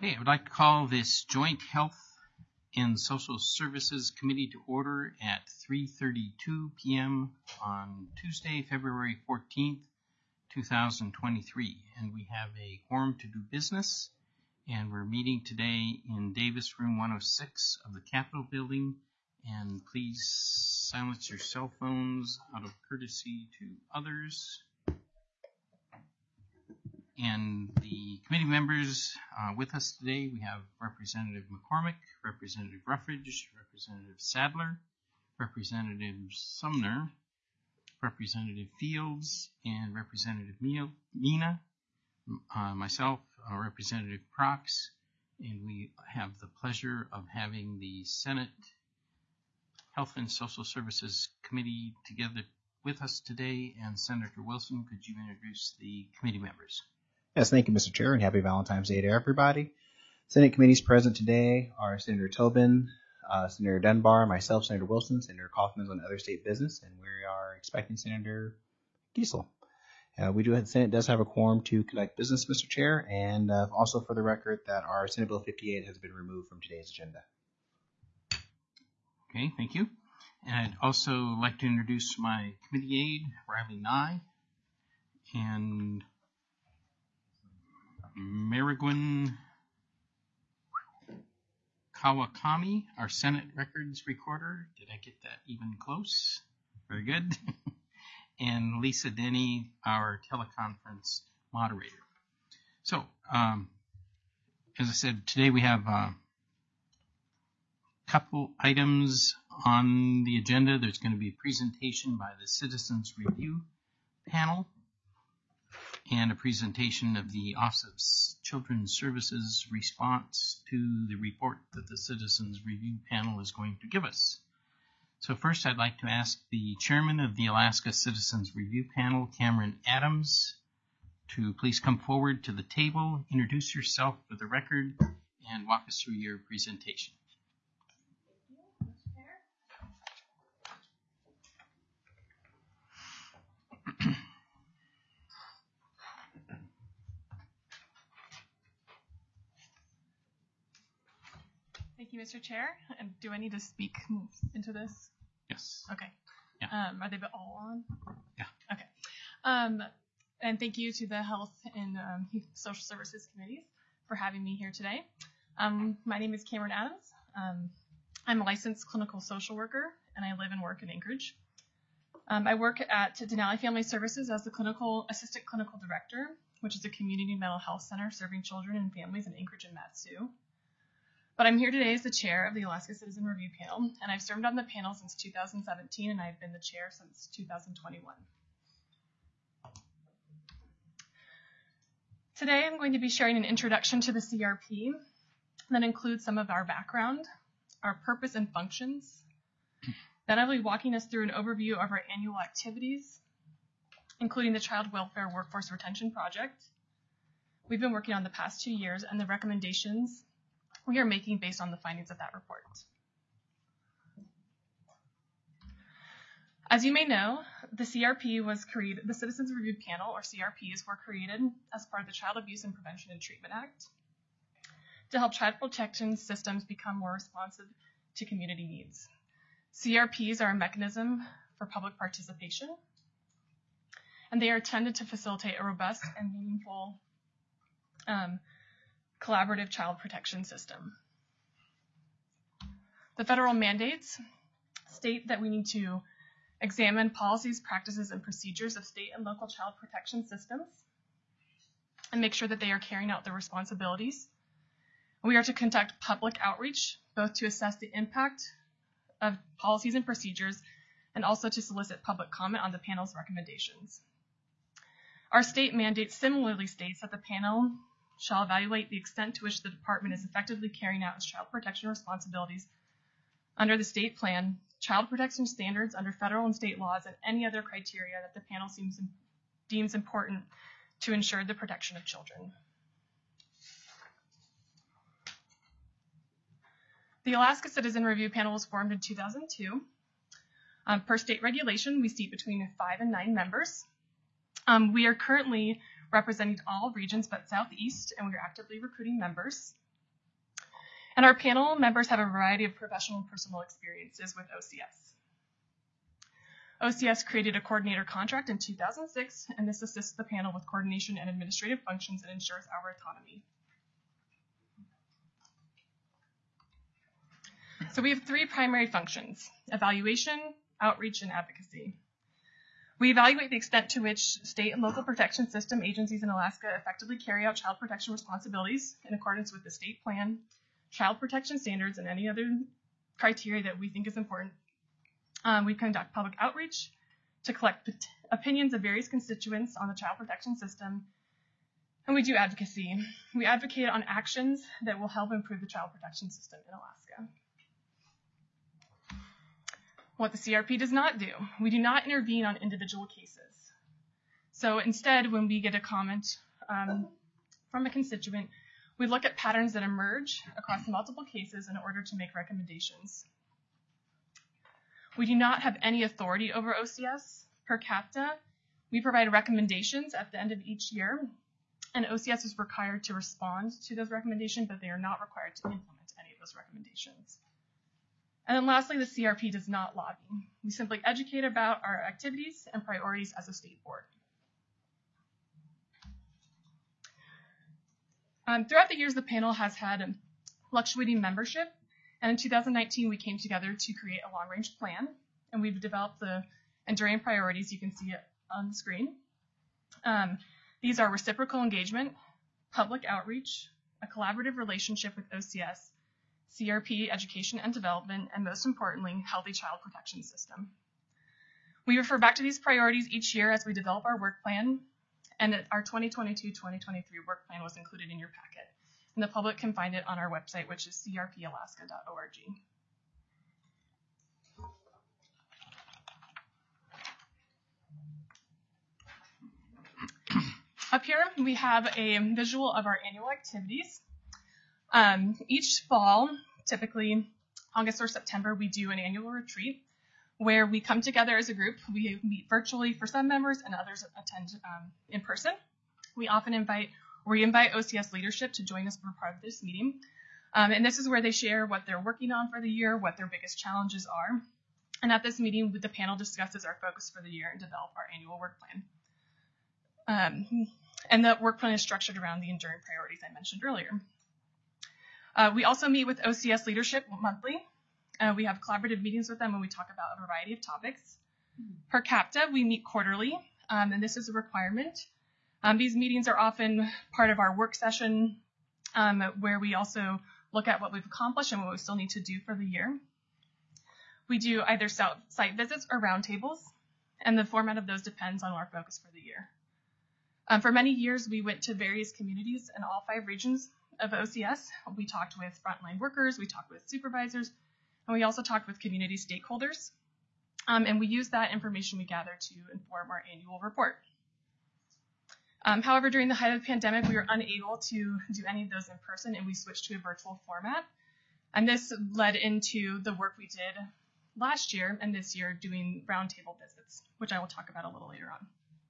Okay, I would like to call this Joint Health and Social Services Committee to order at 3:32 p.m. on Tuesday, February 14th, 2023. And we have a quorum to do business, and we're meeting today in Davis Room 106 of the Capitol Building. And please silence your cell phones out of courtesy to others. And the committee members with us today, we have Representative McCormick, Representative Ruffridge, Representative Sadler, Representative Sumner, Representative Fields, and Representative Mina, myself, Representative Prox, and we have the pleasure of having the Senate Health and Social Services Committee together with us today. And Senator Wilson, could you introduce the committee members? Yes, thank you, Mr. Chair, and happy Valentine's Day to everybody. Senate committees present today are Senator Tobin, Senator Dunbar, myself, Senator Wilson, Senator Kaufman on other state business, and we are expecting Senator Giesel. The Senate does have a quorum to conduct business, Mr. Chair, and also for the record that our Senate Bill 58 has been removed from today's agenda. Okay, thank you. And I'd also like to introduce my committee aide, Riley Nye, and Marigwin Kawakami, our Senate Records Recorder. Did I get that even close? Very good. And Lisa Denny, our teleconference moderator. So, as I said, today we have a couple items on the agenda. There's going to be a presentation by the Citizens Review Panel and a presentation of the Office of Children's Services response to the report that the Citizens Review Panel is going to give us. So first, I'd like to ask the chairman of the Alaska Citizens Review Panel, Cameron Adams, to please come forward to the table, introduce yourself for the record, and walk us through your presentation. Thank you, Mr. Chair. And do I need to speak into this? Yes. Okay. Yeah. Are they all on? Yeah. Okay. And thank you to the Health and Social Services Committees for having me here today. My name is Cameron Adams. I'm a licensed clinical social worker, and I live and work in Anchorage. I work at Denali Family Services as the assistant clinical director, which is a community mental health center serving children and families in Anchorage and Mat-Su. But I'm here today as the chair of the Alaska Citizen Review Panel, and I've served on the panel since 2017, and I've been the chair since 2021. Today, I'm going to be sharing an introduction to the CRP that includes some of our background, our purpose and functions. Then I'll be walking us through an overview of our annual activities, including the Child Welfare Workforce Retention Project we've been working on the past 2 years, and the recommendations we are making based on the findings of that report. As you may know, the CRP was created, the Citizens Review Panel, or CRPs, were created as part of the Child Abuse and Prevention and Treatment Act to help child protection systems become more responsive to community needs. CRPs are a mechanism for public participation, and they are intended to facilitate a robust and meaningful collaborative child protection system. The federal mandates state that we need to examine policies, practices, and procedures of state and local child protection systems and make sure that they are carrying out their responsibilities. We are to conduct public outreach, both to assess the impact of policies and procedures and also to solicit public comment on the panel's recommendations. Our state mandate similarly states that the panel shall evaluate the extent to which the department is effectively carrying out its child protection responsibilities under the state plan, child protection standards under federal and state laws, and any other criteria that the panel deems important to ensure the protection of children. The Alaska Citizen Review Panel was formed in 2002. Per state regulation, we seat between 5 and 9 members. We are currently representing all regions but Southeast, and we are actively recruiting members. And our panel members have a variety of professional and personal experiences with OCS. OCS created a coordinator contract in 2006, and this assists the panel with coordination and administrative functions and ensures our autonomy. So we have three primary functions: evaluation, outreach, and advocacy. We evaluate the extent to which state and local protection system agencies in Alaska effectively carry out child protection responsibilities in accordance with the state plan, child protection standards, and any other criteria that we think is important. We conduct public outreach to collect opinions of various constituents on the child protection system, and we do advocacy. We advocate on actions that will help improve the child protection system in Alaska. What the CRP does not do: we do not intervene on individual cases. So instead, when we get a comment from a constituent, we look at patterns that emerge across multiple cases in order to make recommendations. We do not have any authority over OCS. Per capita, we provide recommendations at the end of each year, and OCS is required to respond to those recommendations, but they are not required to implement any of those recommendations. And then lastly, the CRP does not lobby. We simply educate about our activities and priorities as a state board. Throughout the years, the panel has had fluctuating membership, and in 2019, we came together to create a long-range plan, and we've developed the enduring priorities. You can see it on the screen. These are reciprocal engagement, public outreach, a collaborative relationship with OCS, CRP, education and development, and most importantly, healthy child protection system. We refer back to these priorities each year as we develop our work plan, and our 2022-2023 work plan was included in your packet. And the public can find it on our website, which is crpalaska.org. Up here, we have a visual of our annual activities. Each fall, typically August or September, we do an annual retreat where we come together as a group. We meet virtually for some members and others attend in person. We often invite OCS leadership to join us for part of this meeting. And this is where they share what they're working on for the year, what their biggest challenges are. And at this meeting, the panel discusses our focus for the year and develop our annual work plan. And the work plan is structured around the enduring priorities I mentioned earlier. We also meet with OCS leadership monthly. We have collaborative meetings with them when we talk about a variety of topics. Per capita, we meet quarterly, and this is a requirement. These meetings are often part of our work session, where we also look at what we've accomplished and what we still need to do for the year. We do either site visits or roundtables, and the format of those depends on our focus for the year. For many years, we went to various communities in all 5 regions of OCS. We talked with frontline workers, we talked with supervisors, and we also talked with community stakeholders. And we used that information we gathered to inform our annual report. However, during the height of the pandemic, we were unable to do any of those in person, and we switched to a virtual format. And this led into the work we did last year and this year doing roundtable visits, which I will talk about a little later on.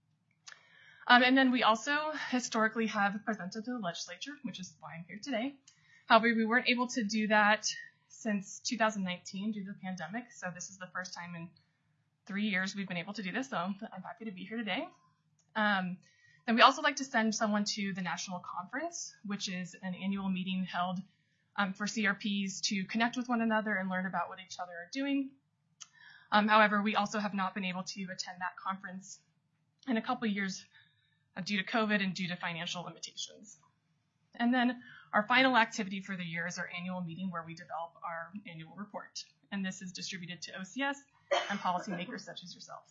And then we also historically have presented to the legislature, which is why I'm here today. However, we weren't able to do that since 2019 due to the pandemic. So this is the first time in 3 years we've been able to do this. So I'm happy to be here today. Then we also like to send someone to the national conference, which is an annual meeting held for CRPs to connect with one another and learn about what each other are doing. However, we also have not been able to attend that conference in a couple years due to COVID and due to financial limitations. And then our final activity for the year is our annual meeting where we develop our annual report. And this is distributed to OCS and policymakers such as yourselves.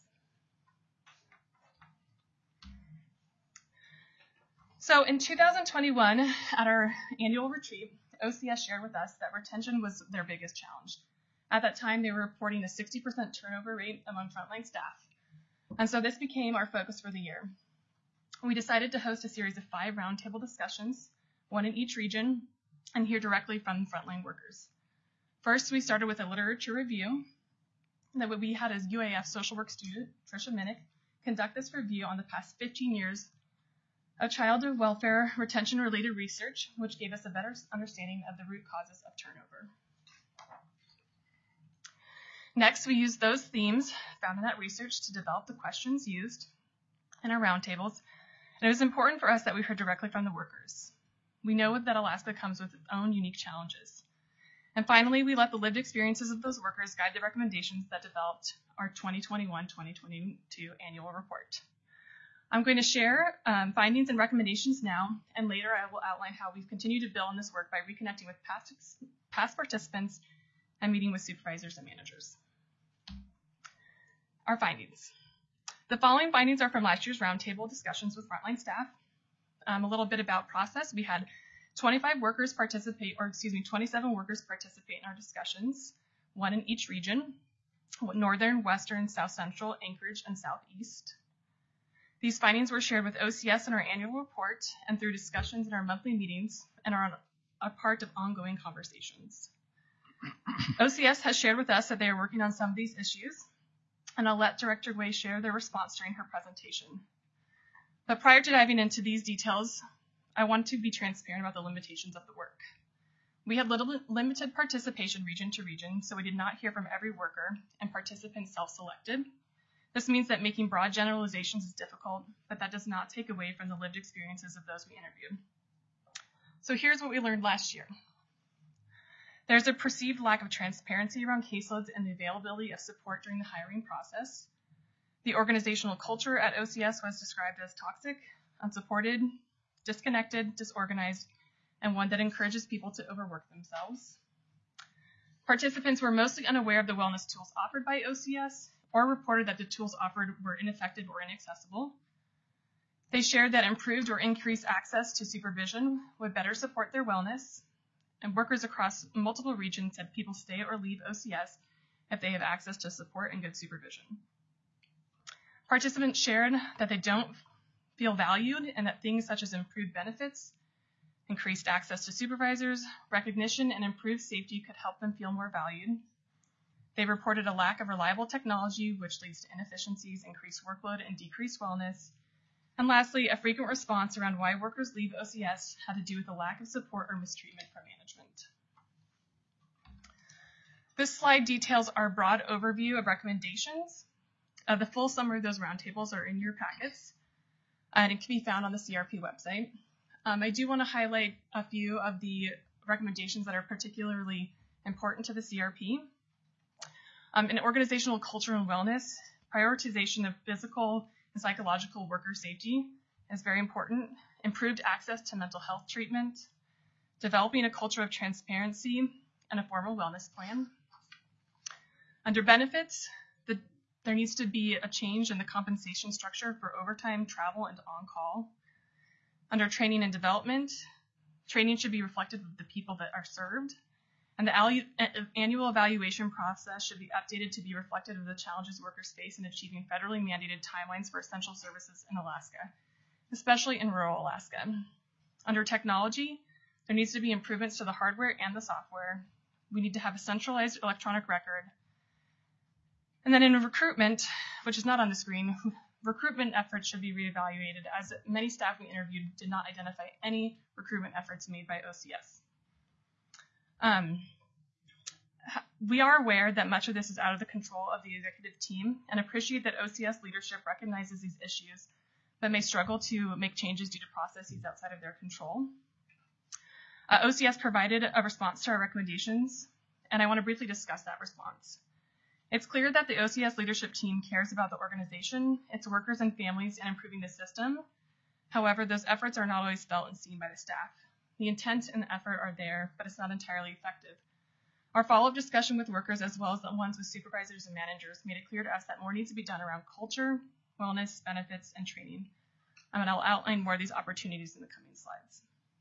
So in 2021, at our annual retreat, OCS shared with us that retention was their biggest challenge. At that time, they were reporting a 60% turnover rate among frontline staff. And so this became our focus for the year. We decided to host a series of 5 roundtable discussions, 1 in each region, and hear directly from frontline workers. First, we started with a literature review that we had as UAF social work student, Tricia Minnick, conduct this review on the past 15 years of child welfare retention-related research, which gave us a better understanding of the root causes of turnover. Next, we used those themes found in that research to develop the questions used in our roundtables, and it was important for us that we heard directly from the workers. We know that Alaska comes with its own unique challenges. And finally, we let the lived experiences of those workers guide the recommendations that developed our 2021-2022 annual report. I'm going to share findings and recommendations now, and later I will outline how we've continued to build on this work by reconnecting with past participants and meeting with supervisors and managers. Our findings. The following findings are from last year's roundtable discussions with frontline staff. A little bit about process. We had 27 workers participate in our discussions, one in each region, Northern, Western, South Central, Anchorage, and Southeast. These findings were shared with OCS in our annual report and through discussions in our monthly meetings and are a part of ongoing conversations. OCS has shared with us that they are working on some of these issues, and I'll let Director Wei share their response during her presentation. But prior to diving into these details, I want to be transparent about the limitations of the work. We had limited participation region to region, so we did not hear from every worker, and participants self-selected. This means that making broad generalizations is difficult, but that does not take away from the lived experiences of those we interviewed. So here's what we learned last year. There's a perceived lack of transparency around caseloads and the availability of support during the hiring process. The organizational culture at OCS was described as toxic, unsupported, disconnected, disorganized, and one that encourages people to overwork themselves. Participants were mostly unaware of the wellness tools offered by OCS or reported that the tools offered were ineffective or inaccessible. They shared that improved or increased access to supervision would better support their wellness, and workers across multiple regions said people stay or leave OCS if they have access to support and good supervision. Participants shared that they don't feel valued and that things such as improved benefits, increased access to supervisors, recognition, and improved safety could help them feel more valued. They reported a lack of reliable technology, which leads to inefficiencies, increased workload, and decreased wellness. And lastly, a frequent response around why workers leave OCS had to do with a lack of support or mistreatment from management. This slide details our broad overview of recommendations. The full summary of those roundtables are in your packets, and it can be found on the CRP website. I do want to highlight a few of the recommendations that are particularly important to the CRP. In organizational culture and wellness, prioritization of physical and psychological worker safety is very important. Improved access to mental health treatment, developing a culture of transparency, and a formal wellness plan. Under benefits, there needs to be a change in the compensation structure for overtime, travel, and on-call. Under training and development, training should be reflective of the people that are served, and the annual evaluation process should be updated to be reflective of the challenges workers face in achieving federally mandated timelines for essential services in Alaska, especially in rural Alaska. Under technology, there needs to be improvements to the hardware and the software. We need to have a centralized electronic record. And then in recruitment, which is not on the screen, recruitment efforts should be reevaluated, as many staff we interviewed did not identify any recruitment efforts made by OCS. We are aware that much of this is out of the control of the executive team and appreciate that OCS leadership recognizes these issues, but may struggle to make changes due to processes outside of their control. OCS provided a response to our recommendations, and I want to briefly discuss that response. It's clear that the OCS leadership team cares about the organization, its workers and families, and improving the system. However, those efforts are not always felt and seen by the staff. The intent and the effort are there, but it's not entirely effective. Our follow-up discussion with workers, as well as the ones with supervisors and managers, made it clear to us that more needs to be done around culture, wellness, benefits, and training. And I'll outline more of these opportunities in the coming slides.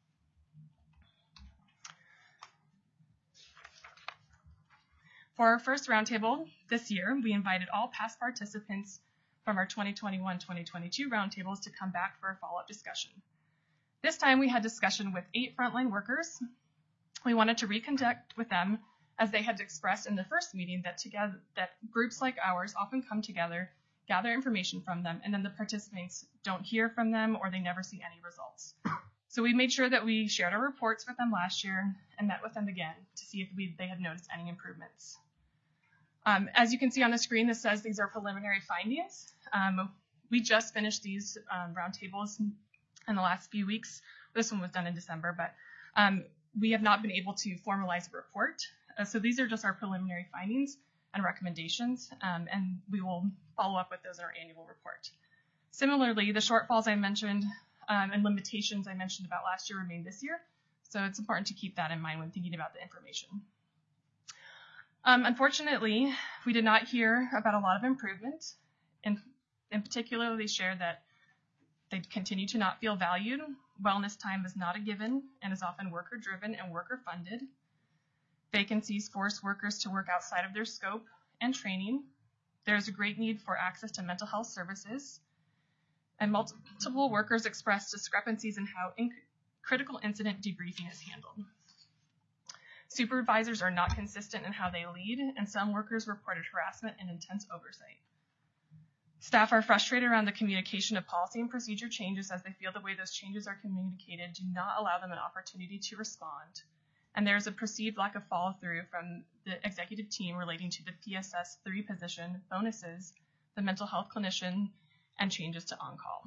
For our first roundtable this year, we invited all past participants from our 2021-2022 roundtables to come back for a follow-up discussion. This time we had discussion with 8 frontline workers. We wanted to reconnect with them as they had expressed in the first meeting that groups like ours often come together gather information from them, and then the participants don't hear from them or they never see any results. So we made sure that we shared our reports with them last year and met with them again to see if they had noticed any improvements. As you can see on the screen, this says these are preliminary findings. We just finished these roundtables in the last few weeks. This one was done in December, but we have not been able to formalize a report. So these are just our preliminary findings and recommendations, and we will follow up with those in our annual report. Similarly, the shortfalls I mentioned and limitations I mentioned about last year remain this year, so it's important to keep that in mind when thinking about the information. Unfortunately, we did not hear about a lot of improvement. In particular, they shared that they continue to not feel valued. Wellness time is not a given and is often worker-driven and worker-funded. Vacancies force workers to work outside of their scope and training. There's a great need for access to mental health services. And multiple workers express discrepancies in how critical incident debriefing is handled. Supervisors are not consistent in how they lead, and some workers reported harassment and intense oversight. Staff are frustrated around the communication of policy and procedure changes as they feel the way those changes are communicated do not allow them an opportunity to respond. And there's a perceived lack of follow-through from the executive team relating to the PSS 3 position, bonuses, the mental health clinician, and changes to on-call.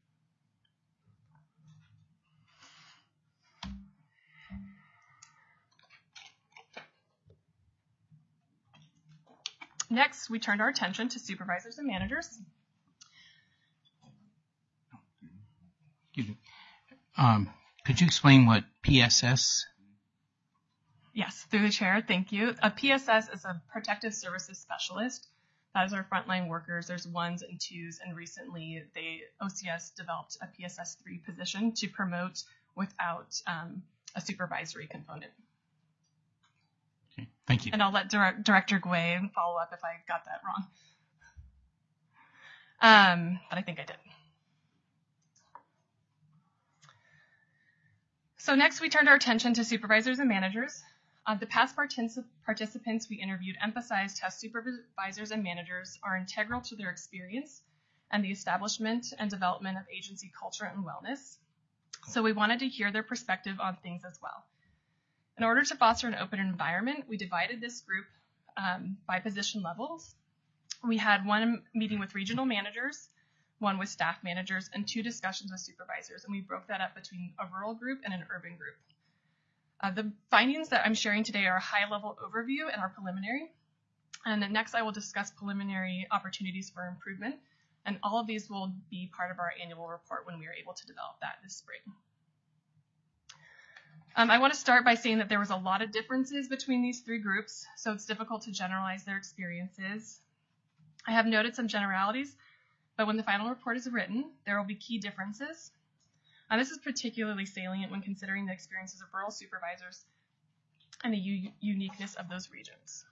Next, we turned our attention to supervisors and managers. Excuse me. Could you explain what PSS? Yes, through the chair, thank you. A PSS is a protective services specialist. That is our frontline workers. There's 1s and 2s, and recently OCS developed a PSS 3 position to promote without a supervisory component. Okay, thank you. And I'll let Director Gway follow up if I got that wrong. But I think I did. So next we turned our attention to supervisors and managers. The past participants we interviewed emphasized how supervisors and managers are integral to their experience and the establishment and development of agency culture and wellness. So we wanted to hear their perspective on things as well. In order to foster an open environment, we divided this group by position levels. We had 1 meeting with regional managers, 1 with staff managers, and 2 discussions with supervisors, and we broke that up between a rural group and an urban group. The findings that I'm sharing today are a high-level overview and are preliminary. And then next I will discuss preliminary opportunities for improvement, and all of these will be part of our annual report when we are able to develop that this spring. I want to start by saying that there was a lot of differences between these 3 groups, so it's difficult to generalize their experiences. I have noted some generalities, but when the final report is written, there will be key differences. This is particularly salient when considering the experiences of rural supervisors and the uniqueness of those regions.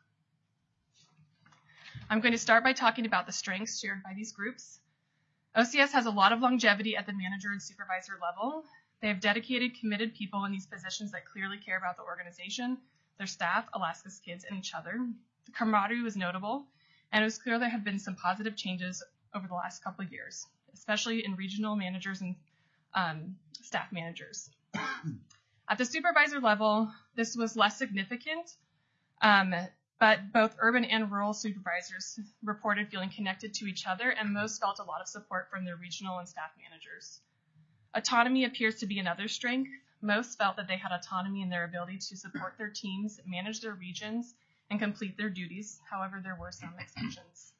I'm going to start by talking about the strengths shared by these groups. OCS has a lot of longevity at the manager and supervisor level. They have dedicated, committed people in these positions that clearly care about the organization, their staff, Alaska's kids, and each other. The camaraderie was notable, and it was clear there have been some positive changes over the last couple of years, especially in regional managers and staff managers. At the supervisor level, this was less significant, but both urban and rural supervisors reported feeling connected to each other, and most felt a lot of support from their regional and staff managers. Autonomy appears to be another strength. Most felt that they had autonomy in their ability to support their teams, manage their regions, and complete their duties. However, there were some exceptions.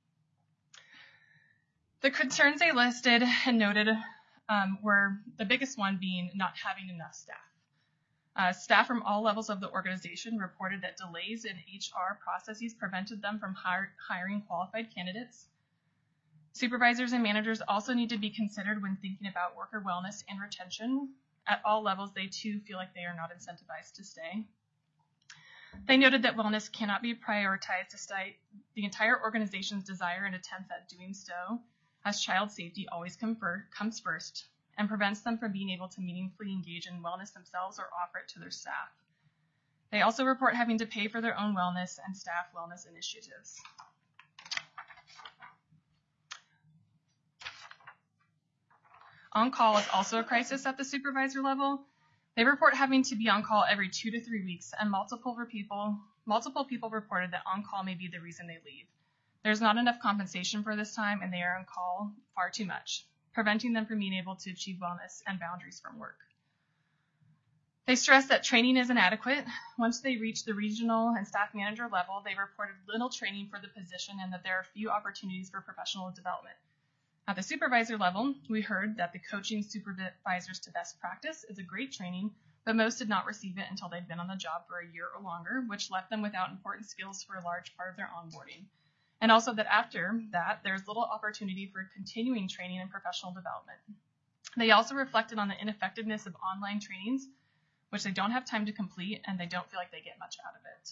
The concerns they listed and noted were the biggest one being not having enough staff. Staff from all levels of the organization reported that delays in HR processes prevented them from hiring qualified candidates. Supervisors and managers also need to be considered when thinking about worker wellness and retention. At all levels, they too feel like they are not incentivized to stay. They noted that wellness cannot be prioritized despite the entire organization's desire and attempt at doing so, as child safety always comes first and prevents them from being able to meaningfully engage in wellness themselves or offer it to their staff. They also report having to pay for their own wellness and staff wellness initiatives. On-call is also a crisis at the supervisor level. They report having to be on call every 2 to 3 weeks, and multiple people reported that on-call may be the reason they leave. There's not enough compensation for this time, and they are on call far too much, preventing them from being able to achieve wellness and boundaries from work. They stress that training is inadequate. Once they reach the regional and staff manager level, they reported little training for the position and that there are few opportunities for professional development. At the supervisor level, we heard that the coaching supervisors to best practice is a great training, but most did not receive it until they'd been on the job for a year or longer, which left them without important skills for a large part of their onboarding. And also that after that, there's little opportunity for continuing training and professional development. They also reflected on the ineffectiveness of online trainings, which they don't have time to complete, and they don't feel like they get much out of it.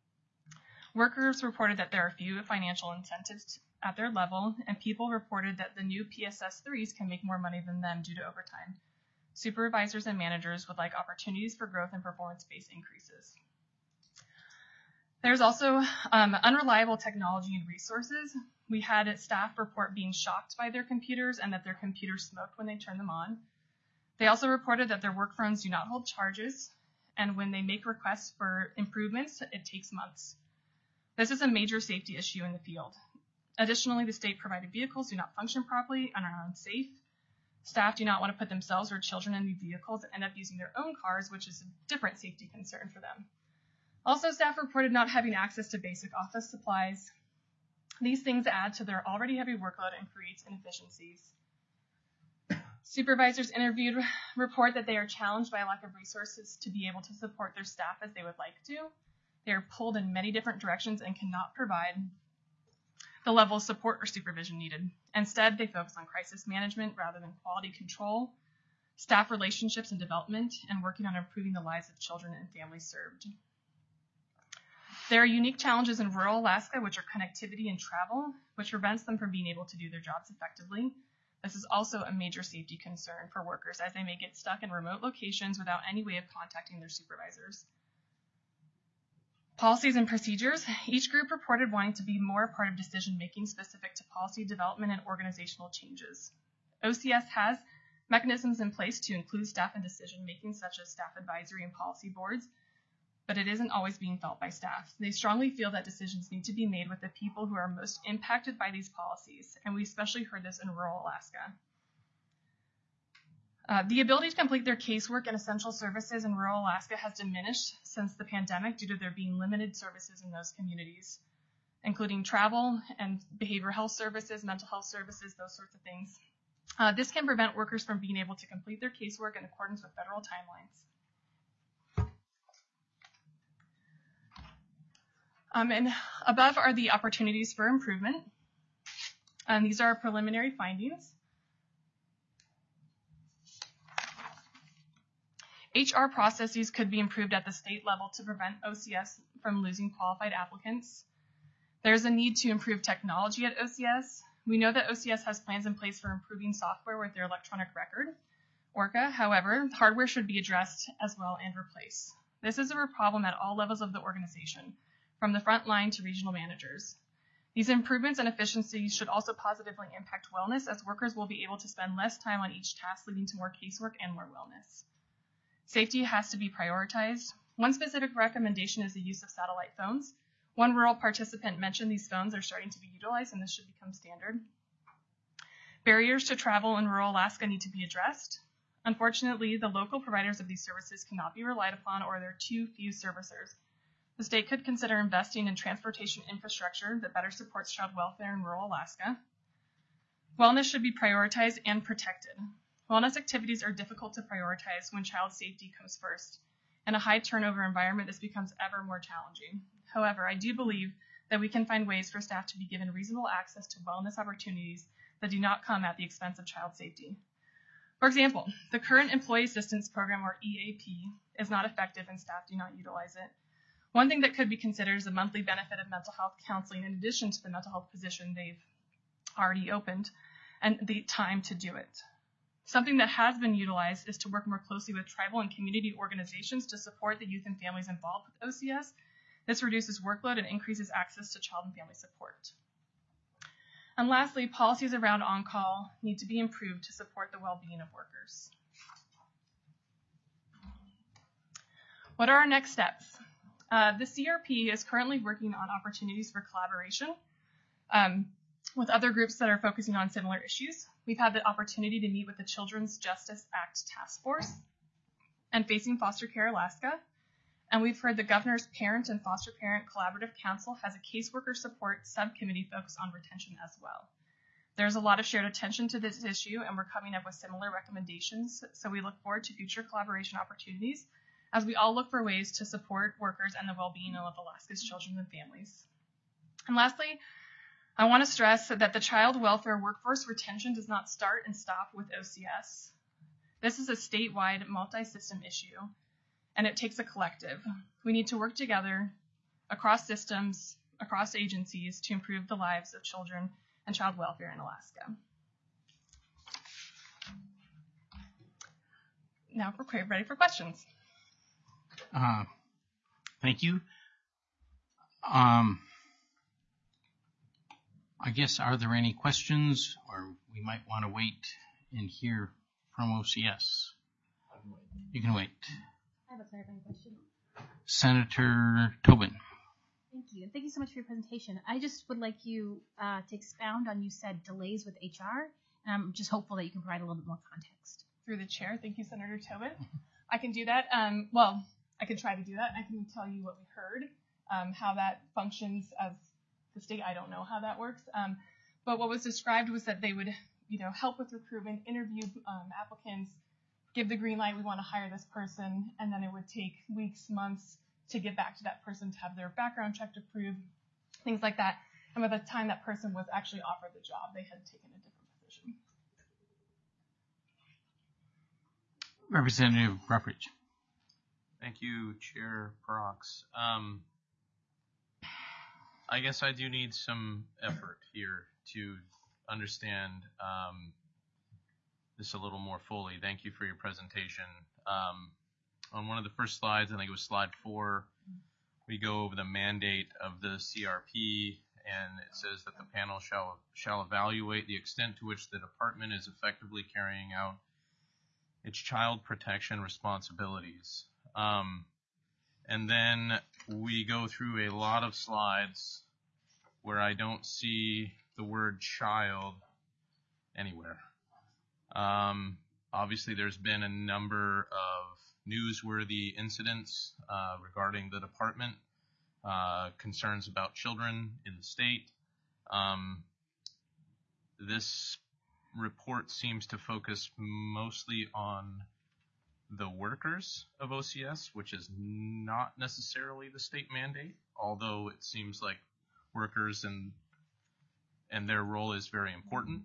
Workers reported that there are few financial incentives at their level, and people reported that the new PSS 3s can make more money than them due to overtime. Supervisors and managers would like opportunities for growth and performance-based increases. There's also unreliable technology and resources. We had staff report being shocked by their computers and that their computers smoked when they turned them on. They also reported that their work phones do not hold charges, and when they make requests for improvements, it takes months. This is a major safety issue in the field. Additionally, the state provided vehicles do not function properly and are unsafe. Staff do not want to put themselves or children in these vehicles and end up using their own cars, which is a different safety concern for them. Also, staff reported not having access to basic office supplies. These things add to their already heavy workload and creates inefficiencies. Supervisors interviewed report that they are challenged by a lack of resources to be able to support their staff as they would like to. They are pulled in many different directions and cannot provide the level of support or supervision needed. Instead, they focus on crisis management rather than quality control, staff relationships and development, and working on improving the lives of children and families served. There are unique challenges in rural Alaska, which are connectivity and travel, which prevents them from being able to do their jobs effectively. This is also a major safety concern for workers, as they may get stuck in remote locations without any way of contacting their supervisors. Policies and procedures. Each group reported wanting to be more a part of decision-making specific to policy development and organizational changes. OCS has mechanisms in place to include staff in decision-making, such as staff advisory and policy boards, but it isn't always being felt by staff. They strongly feel that decisions need to be made with the people who are most impacted by these policies, and we especially heard this in rural Alaska. The ability to complete their casework and essential services in rural Alaska has diminished since the pandemic due to there being limited services in those communities, including travel and behavioral health services, mental health services, those sorts of things. This can prevent workers from being able to complete their casework in accordance with federal timelines. And above are the opportunities for improvement. And these are our preliminary findings. HR processes could be improved at the state level to prevent OCS from losing qualified applicants. There's a need to improve technology at OCS. We know that OCS has plans in place for improving software with their electronic record, ORCA. However, hardware should be addressed as well and replaced. This is a problem at all levels of the organization, from the front line to regional managers. These improvements and efficiencies should also positively impact wellness, as workers will be able to spend less time on each task, leading to more casework and more wellness. Safety has to be prioritized. One specific recommendation is the use of satellite phones. One rural participant mentioned these phones are starting to be utilized, and this should become standard. Barriers to travel in rural Alaska need to be addressed. Unfortunately, the local providers of these services cannot be relied upon, or there are too few servicers. The state could consider investing in transportation infrastructure that better supports child welfare in rural Alaska. Wellness should be prioritized and protected. Wellness activities are difficult to prioritize when child safety comes first. In a high turnover environment, this becomes ever more challenging. However, I do believe that we can find ways for staff to be given reasonable access to wellness opportunities that do not come at the expense of child safety. For example, the current Employee Assistance Program, or EAP, is not effective and staff do not utilize it. One thing that could be considered is a monthly benefit of mental health counseling in addition to the mental health position they've already opened and the time to do it. Something that has been utilized is to work more closely with tribal and community organizations to support the youth and families involved with OCS. This reduces workload and increases access to child and family support. And lastly, policies around on-call need to be improved to support the well-being of workers. What are our next steps? The CRP is currently working on opportunities for collaboration with other groups that are focusing on similar issues. We've had the opportunity to meet with the Children's Justice Act Task Force and Facing Foster Care Alaska. And we've heard the Governor's Parent and Foster Parent Collaborative Council has a caseworker support subcommittee focused on retention as well. There's a lot of shared attention to this issue, and we're coming up with similar recommendations. So we look forward to future collaboration opportunities as we all look for ways to support workers and the well-being of Alaska's children and families. And lastly, I want to stress that the child welfare workforce retention does not start and stop with OCS. This is a statewide multi-system issue, and it takes a collective. We need to work together across systems, across agencies to improve the lives of children and child welfare in Alaska. Now we're ready for questions. Thank you. I guess, are there any questions, or we might want to wait and hear from OCS? You can wait. I have a clarifying question. Senator Tobin. Thank you. And thank you so much for your presentation. I just would like you to expound on, you said delays with HR, and I'm just hopeful that you can provide a little bit more context. Through the chair. Thank you, Senator Tobin. I can do that. Well, I can try to do that. I can tell you what we heard, how that functions as the state. I don't know how that works. But what was described was that they would, help with recruitment, interview applicants, give the green light, we want to hire this person, and then it would take weeks, months to get back to that person to have their background checked, approved, things like that. And by the time that person was actually offered the job, they had taken a different position. Representative Ruffridge. Thank you, Chair Prox. I guess I do need some effort here to understand this a little more fully. Thank you for your presentation. On one of the first slides, I think it was slide 4, we go over the mandate of the CRP, and it says that the panel shall evaluate the extent to which the department is effectively carrying out its child protection responsibilities. And then we go through a lot of slides where I don't see the word child anywhere. Obviously, there's been a number of newsworthy incidents regarding the department, concerns about children in the state. This report seems to focus mostly on the workers of OCS, which is not necessarily the state mandate, although it seems like workers and their role is very important.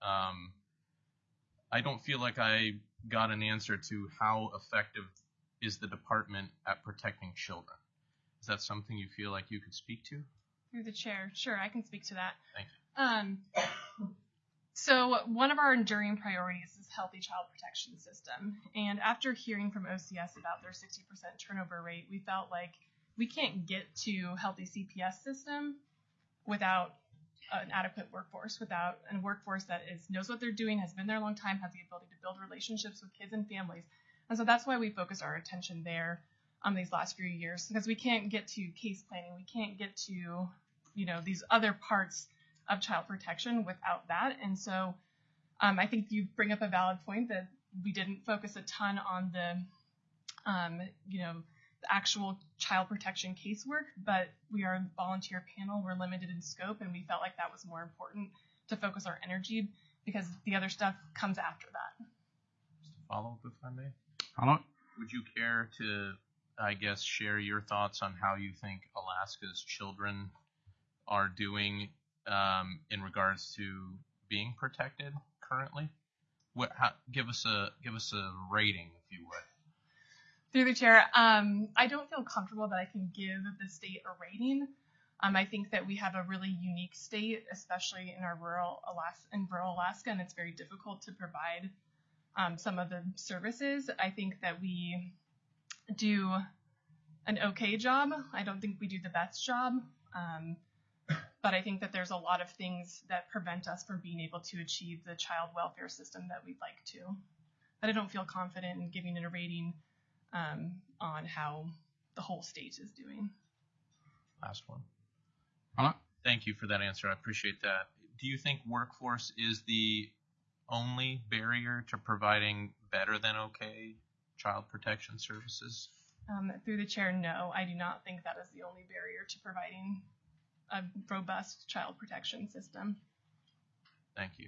I don't feel like I got an answer to how effective is the department at protecting children. Is that something you feel like you could speak to? Through the chair. Sure, I can speak to that. Thank you. So one of our enduring priorities is healthy child protection system. And after hearing from OCS about their 60% turnover rate, we felt like we can't get to healthy CPS system without an adequate workforce, without a workforce that knows what they're doing, has been there a long time, has the ability to build relationships with kids and families. And so that's why we focus our attention there these last few years, because we can't get to case planning, we can't get to, these other parts of child protection without that. And so I think you bring up a valid point that we didn't focus a ton on the, the actual child protection casework, but we are a volunteer panel, we're limited in scope, and we felt like that was more important to focus our energy because the other stuff comes after that. Just a follow-up, if I may. Follow-up? Would you care to, I guess, share your thoughts on how you think Alaska's children are doing in regards to being protected currently? Give us a rating, if you would. Through the chair, I don't feel comfortable that I can give the state a rating. I think that we have a really unique state, especially in our rural Alaska, and it's very difficult to provide some of the services. I think that we do an okay job. I don't think we do the best job. but I think that there's a lot of things that prevent us from being able to achieve the child welfare system that we'd like to. But I don't feel confident in giving it a rating on how the whole state is doing. Last one. Paula? Thank you for that answer. I appreciate that. Do you think workforce is the only barrier to providing better than okay child protection services? Through the chair, no, I do not think that is the only barrier to providing a robust child protection system. Thank you.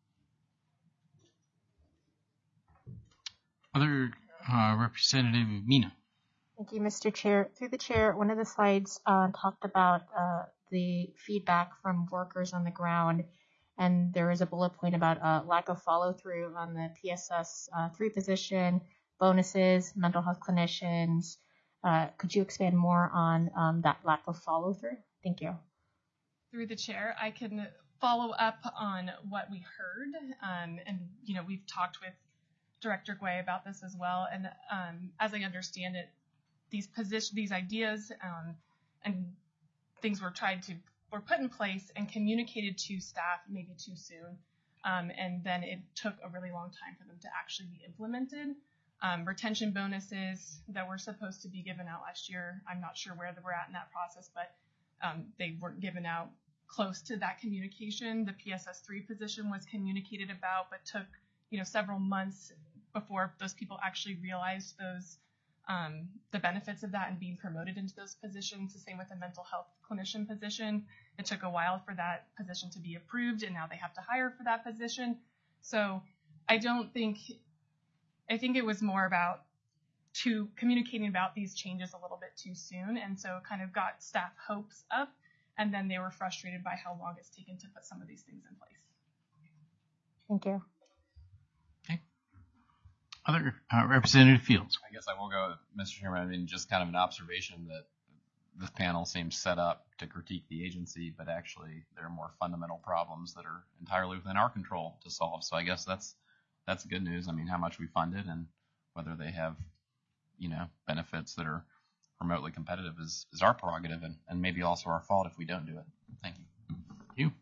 Other Representative Mina. Thank you, Mr. Chair. Through the chair, one of the slides talked about the feedback from workers on the ground, and there is a bullet point about lack of follow-through on the PSS 3 position, bonuses, mental health clinicians. Could you expand more on that lack of follow-through? Thank you. Through the chair, I can follow up on what we heard, and we've talked with Director Guay about this as well. And as I understand it, these ideas and things were put in place and communicated to staff maybe too soon, and then it took a really long time for them to actually be implemented. Retention bonuses that were supposed to be given out last year, I'm not sure where we're at in that process, but they weren't given out close to that communication. The PSS 3 position was communicated about, but took several months before those people actually realized the benefits of that and being promoted into those positions. The same with the mental health clinician position. It took a while for that position to be approved, and now they have to hire for that position. So I think it was more about communicating about these changes a little bit too soon, and so it kind of got staff hopes up, and then they were frustrated by how long it's taken to put some of these things in place. Thank you. Okay. Other Representative Fields. I guess I will go, Mr. Chairman. I mean, just kind of an observation that this panel seems set up to critique the agency, but actually there are more fundamental problems that are entirely within our control to solve. So I guess that's good news. I mean, how much we funded and whether they have, benefits that are remotely competitive is our prerogative, and maybe also our fault if we don't do it. Thank you. Thank you.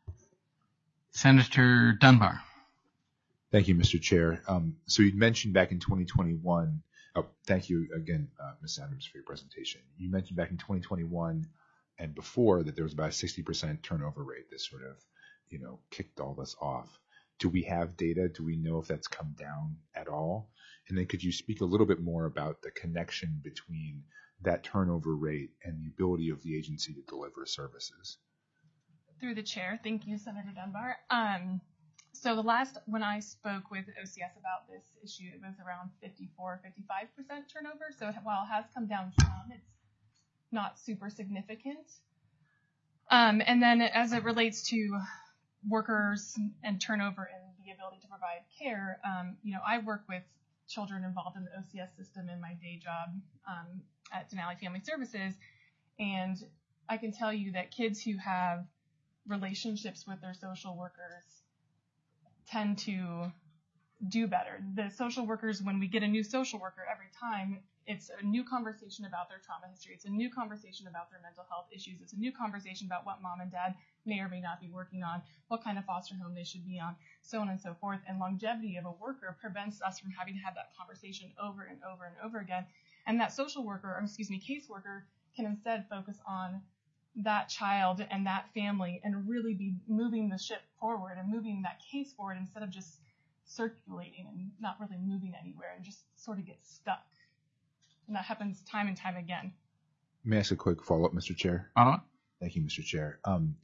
Senator Dunbar. Thank you, Mr. Chair. So you mentioned back in 2021, thank you again, Ms. Adams, for your presentation. You mentioned back in 2021 and before that there was about a 60% turnover rate that sort of, kicked all this off. Do we have data? Do we know if that's come down at all? And then could you speak a little bit more about the connection between that turnover rate and the ability of the agency to deliver services? Through the chair, thank you, Senator Dunbar. So when I spoke with OCS about this issue, it was around 54, 55% turnover. So while it has come down some, it's not super significant. And then as it relates to workers and turnover and the ability to provide care, I work with children involved in the OCS system in my day job at Denali Family Services, and I can tell you that kids who have relationships with their social workers tend to do better. The social workers, when we get a new social worker every time, it's a new conversation about their trauma history. It's a new conversation about their mental health issues. It's a new conversation about what mom and dad may or may not be working on, what kind of foster home they should be on, so on and so forth. And longevity of a worker prevents us from having to have that conversation over and over and over again. And that caseworker can instead focus on that child and that family and really be moving the ship forward and moving that case forward instead of just circulating and not really moving anywhere and just sort of get stuck. And that happens time and time again. May I ask a quick follow-up, Mr. Chair? Thank you, Mr. Chair.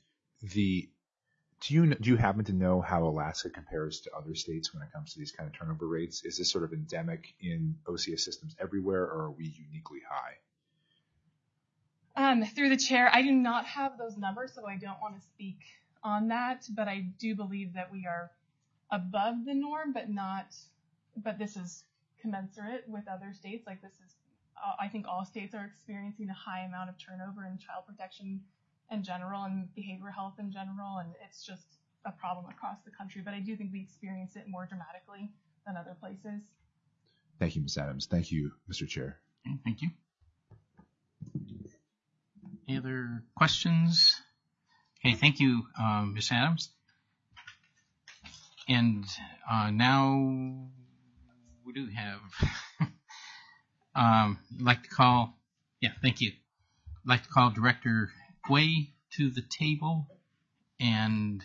Do you happen to know how Alaska compares to other states when it comes to these kind of turnover rates? Is this sort of endemic in OCS systems everywhere, or are we uniquely high? Through the chair, I do not have those numbers, so I don't want to speak on that, but I do believe that we are above the norm, but this is commensurate with other states. Like I think all states are experiencing a high amount of turnover in child protection in general and behavioral health in general, and it's just a problem across the country, but I do think we experience it more dramatically than other places. Thank you, Ms. Adams. Thank you, Mr. Chair. Okay, thank you. Any other questions? Okay, thank you, Ms. Adams. And now we do have, I'd like to call, thank you. I'd like to call Director Guay to the table, and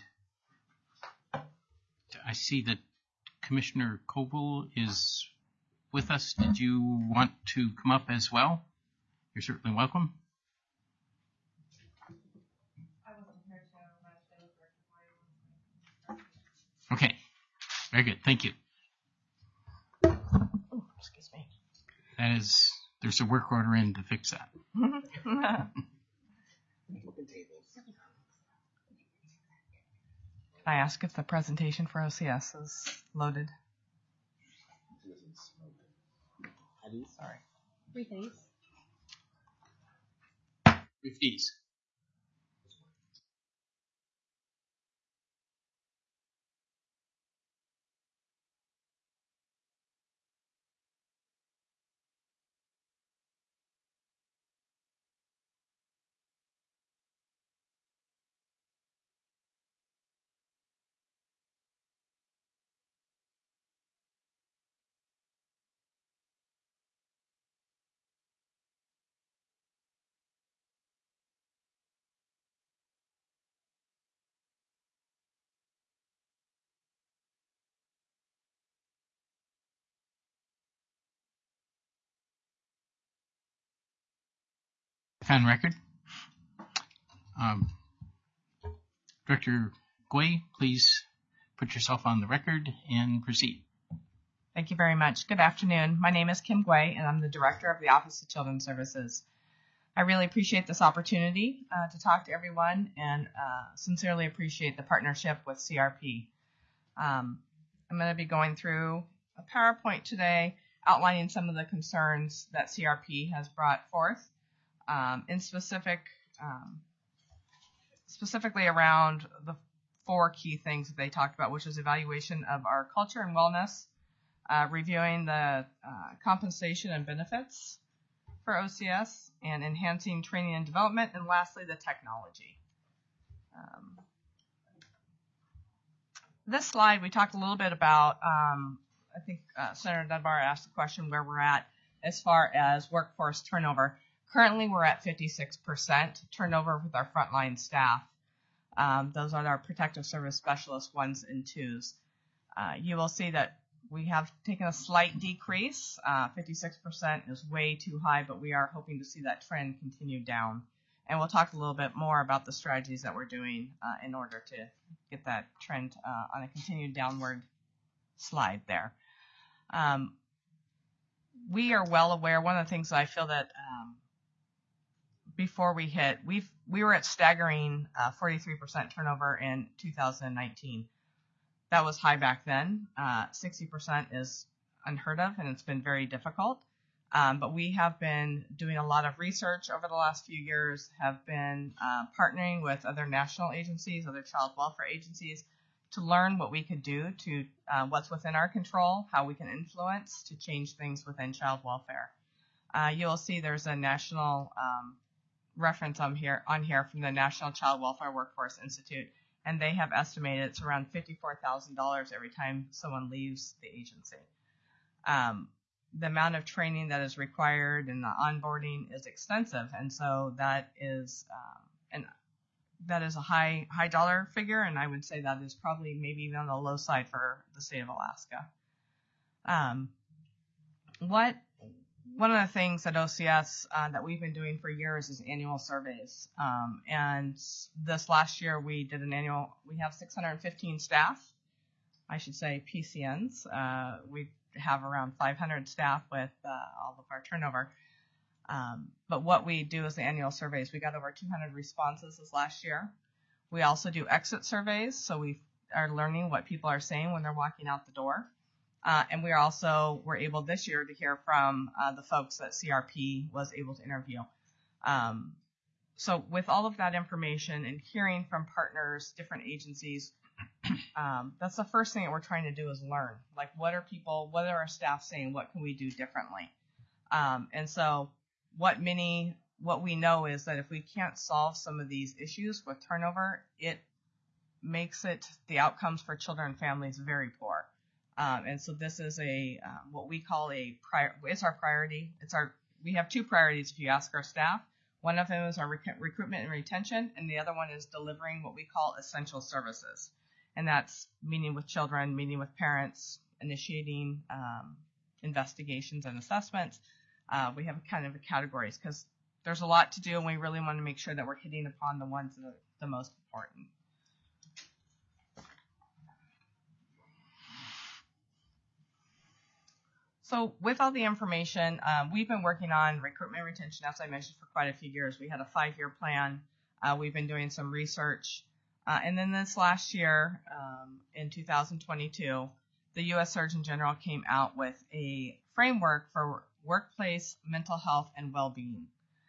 I see that Commissioner Coble is with us. Did you want to come up as well? You're certainly welcome. Okay, very good. Thank you. Oh, excuse me. That is, there's a work order in to fix that. Can I ask if the presentation for OCS is loaded? Sorry. Brief these. With these. On record. Director Guay, please put yourself on the record and proceed. Thank you very much. Good afternoon. My name is Kim Guay, and I'm the Director of the Office of Children's Services. I really appreciate this opportunity to talk to everyone, and sincerely appreciate the partnership with CRP. I'm going to be going through a PowerPoint today outlining some of the concerns that CRP has brought forth, in specifically around the 4 key things that they talked about, which is evaluation of our culture and wellness, reviewing the compensation and benefits for OCS, and enhancing training and development, and lastly, the technology. This slide, we talked a little bit about, I think Senator Dunbar asked the question where we're at as far as workforce turnover. Currently, we're at 56% turnover with our frontline staff. Those are our protective service specialists 1s and 2s. You will see that we have taken a slight decrease. 56% is way too high, but we are hoping to see that trend continue down. And we'll talk a little bit more about the strategies that we're doing in order to get that trend on a continued downward slide there. We are well aware, one of the things that I feel that before we hit, we were at staggering 43% turnover in 2019. That was high back then. 60% is unheard of, and it's been very difficult. But we have been doing a lot of research over the last few years, have been partnering with other national agencies, other child welfare agencies, to learn what we could do to what's within our control, how we can influence to change things within child welfare. You will see there's a national reference on here from the National Child Welfare Workforce Institute, and they have estimated it's around $54,000 every time someone leaves the agency. The amount of training that is required and the onboarding is extensive, and so that is a high dollar figure, and I would say that is probably maybe even on the low side for the state of Alaska. One of the things at OCS that we've been doing for years is annual surveys. And this last year we have 615 staff, I should say PCNs. We have around 500 staff with all of our turnover. But what we do is the annual surveys. We got over 200 responses this last year. We also do exit surveys, so we are learning what people are saying when they're walking out the door. And we're able this year to hear from the folks that CRP was able to interview. So with all of that information and hearing from partners, different agencies, that's the first thing that we're trying to do is learn. Like, what are our staff saying? What can we do differently? And so what many what we know is that if we can't solve some of these issues with turnover, it makes the outcomes for children and families very poor. And so this is what we call it's our priority. We have two priorities if you ask our staff. One of them is our recruitment and retention, and the other one is delivering what we call essential services. And that's meeting with children, meeting with parents, initiating investigations and assessments. We have kind of categories because there's a lot to do, and we really want to make sure that we're hitting upon the ones that are the most important. So with all the information, we've been working on recruitment and retention, as I mentioned, for quite a few years. We had a 5-year plan. We've been doing some research. And then this last year, in 2022, the U.S. Surgeon General came out with a framework for workplace mental health and well-being.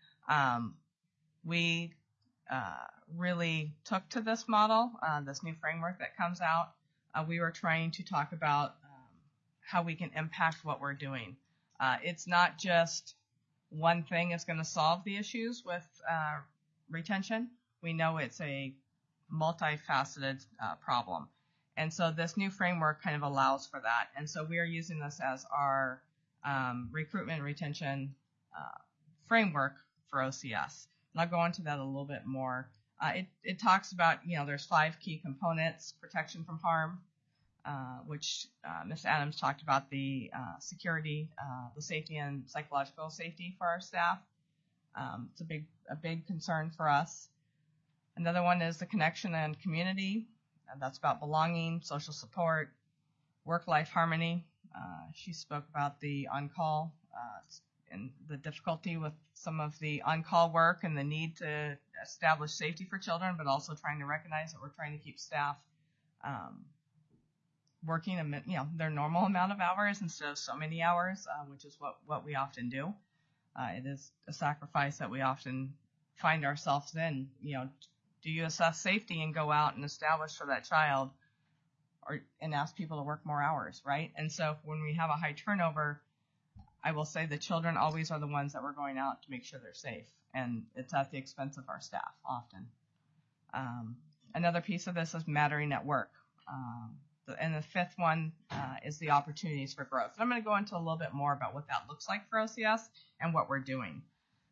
We really took to this model, this new framework that comes out. We were trying to talk about how we can impact what we're doing. It's not just one thing that's going to solve the issues with retention. We know it's a multifaceted problem. And so this new framework kind of allows for that. And so we are using this as our recruitment and retention framework for OCS. And I'll go into that a little bit more. It talks about, there's 5 key components: protection from harm, which Ms. Adams talked about, the security, the safety and psychological safety for our staff. It's a big concern for us. Another one is the connection and community. That's about belonging, social support, work-life harmony. She spoke about the on-call and the difficulty with some of the on-call work and the need to establish safety for children, but also trying to recognize that we're trying to keep staff working their normal amount of hours instead of so many hours, which is what we often do. It is a sacrifice that we often find ourselves in. Do you assess safety and go out and establish for that child and ask people to work more hours, right? And so when we have a high turnover, I will say the children always are the ones that we're going out to make sure they're safe, and it's at the expense of our staff often. Another piece of this is mattering at work. And the 5th one is the opportunities for growth. And I'm going to go into a little bit more about what that looks like for OCS and what we're doing.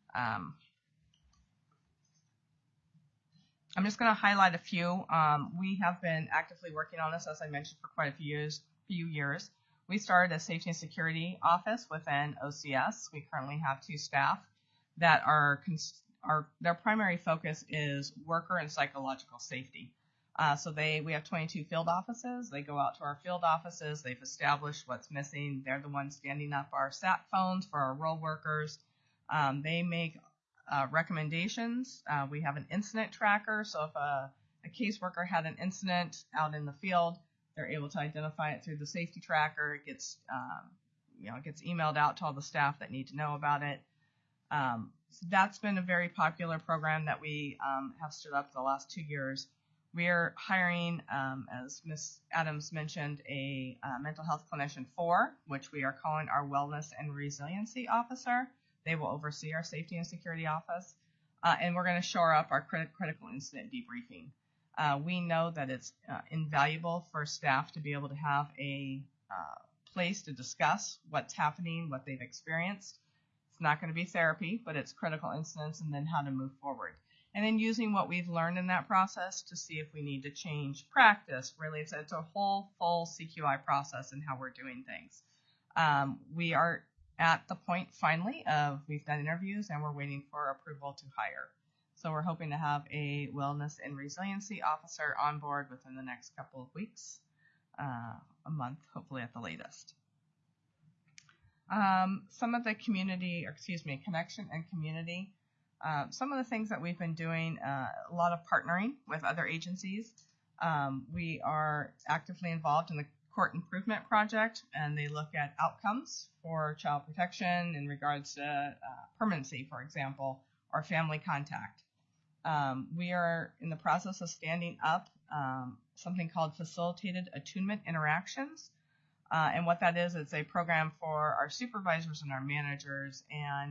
I'm just going to highlight a few. We have been actively working on this, as I mentioned, for quite a few years. We started a safety and security office within OCS. We currently have 2 staff that their primary focus is worker and psychological safety. So we have 22 field offices. They go out to our field offices. They've established what's missing. They're the ones standing up our SAT phones for our role workers. They make recommendations. We have an incident tracker. So if a caseworker had an incident out in the field, they're able to identify it through the safety tracker. It gets emailed out to all the staff that need to know about it. So that's been a very popular program that we have stood up the last 2 years. We're hiring, as Ms. Adams mentioned, a mental health clinician 4, which we are calling our wellness and resiliency officer. They will oversee our safety and security office. And we're going to shore up our critical incident debriefing. We know that it's invaluable for staff to be able to have a place to discuss what's happening, what they've experienced. It's not going to be therapy, but it's critical incidents and then how to move forward. And then using what we've learned in that process to see if we need to change practice. Really, it's a whole full CQI process in how we're doing things. We are at the point finally of we've done interviews and we're waiting for approval to hire. So we're hoping to have a wellness and resiliency officer on board within the next couple of weeks, a month, hopefully at the latest. Some of the connection and community. Some of the things that we've been doing, a lot of partnering with other agencies. We are actively involved in the Court Improvement Project, and they look at outcomes for child protection in regards to permanency, for example, or family contact. We are in the process of standing up something called Facilitated Attunement Interactions. And what that is, it's a program for our supervisors and our managers, and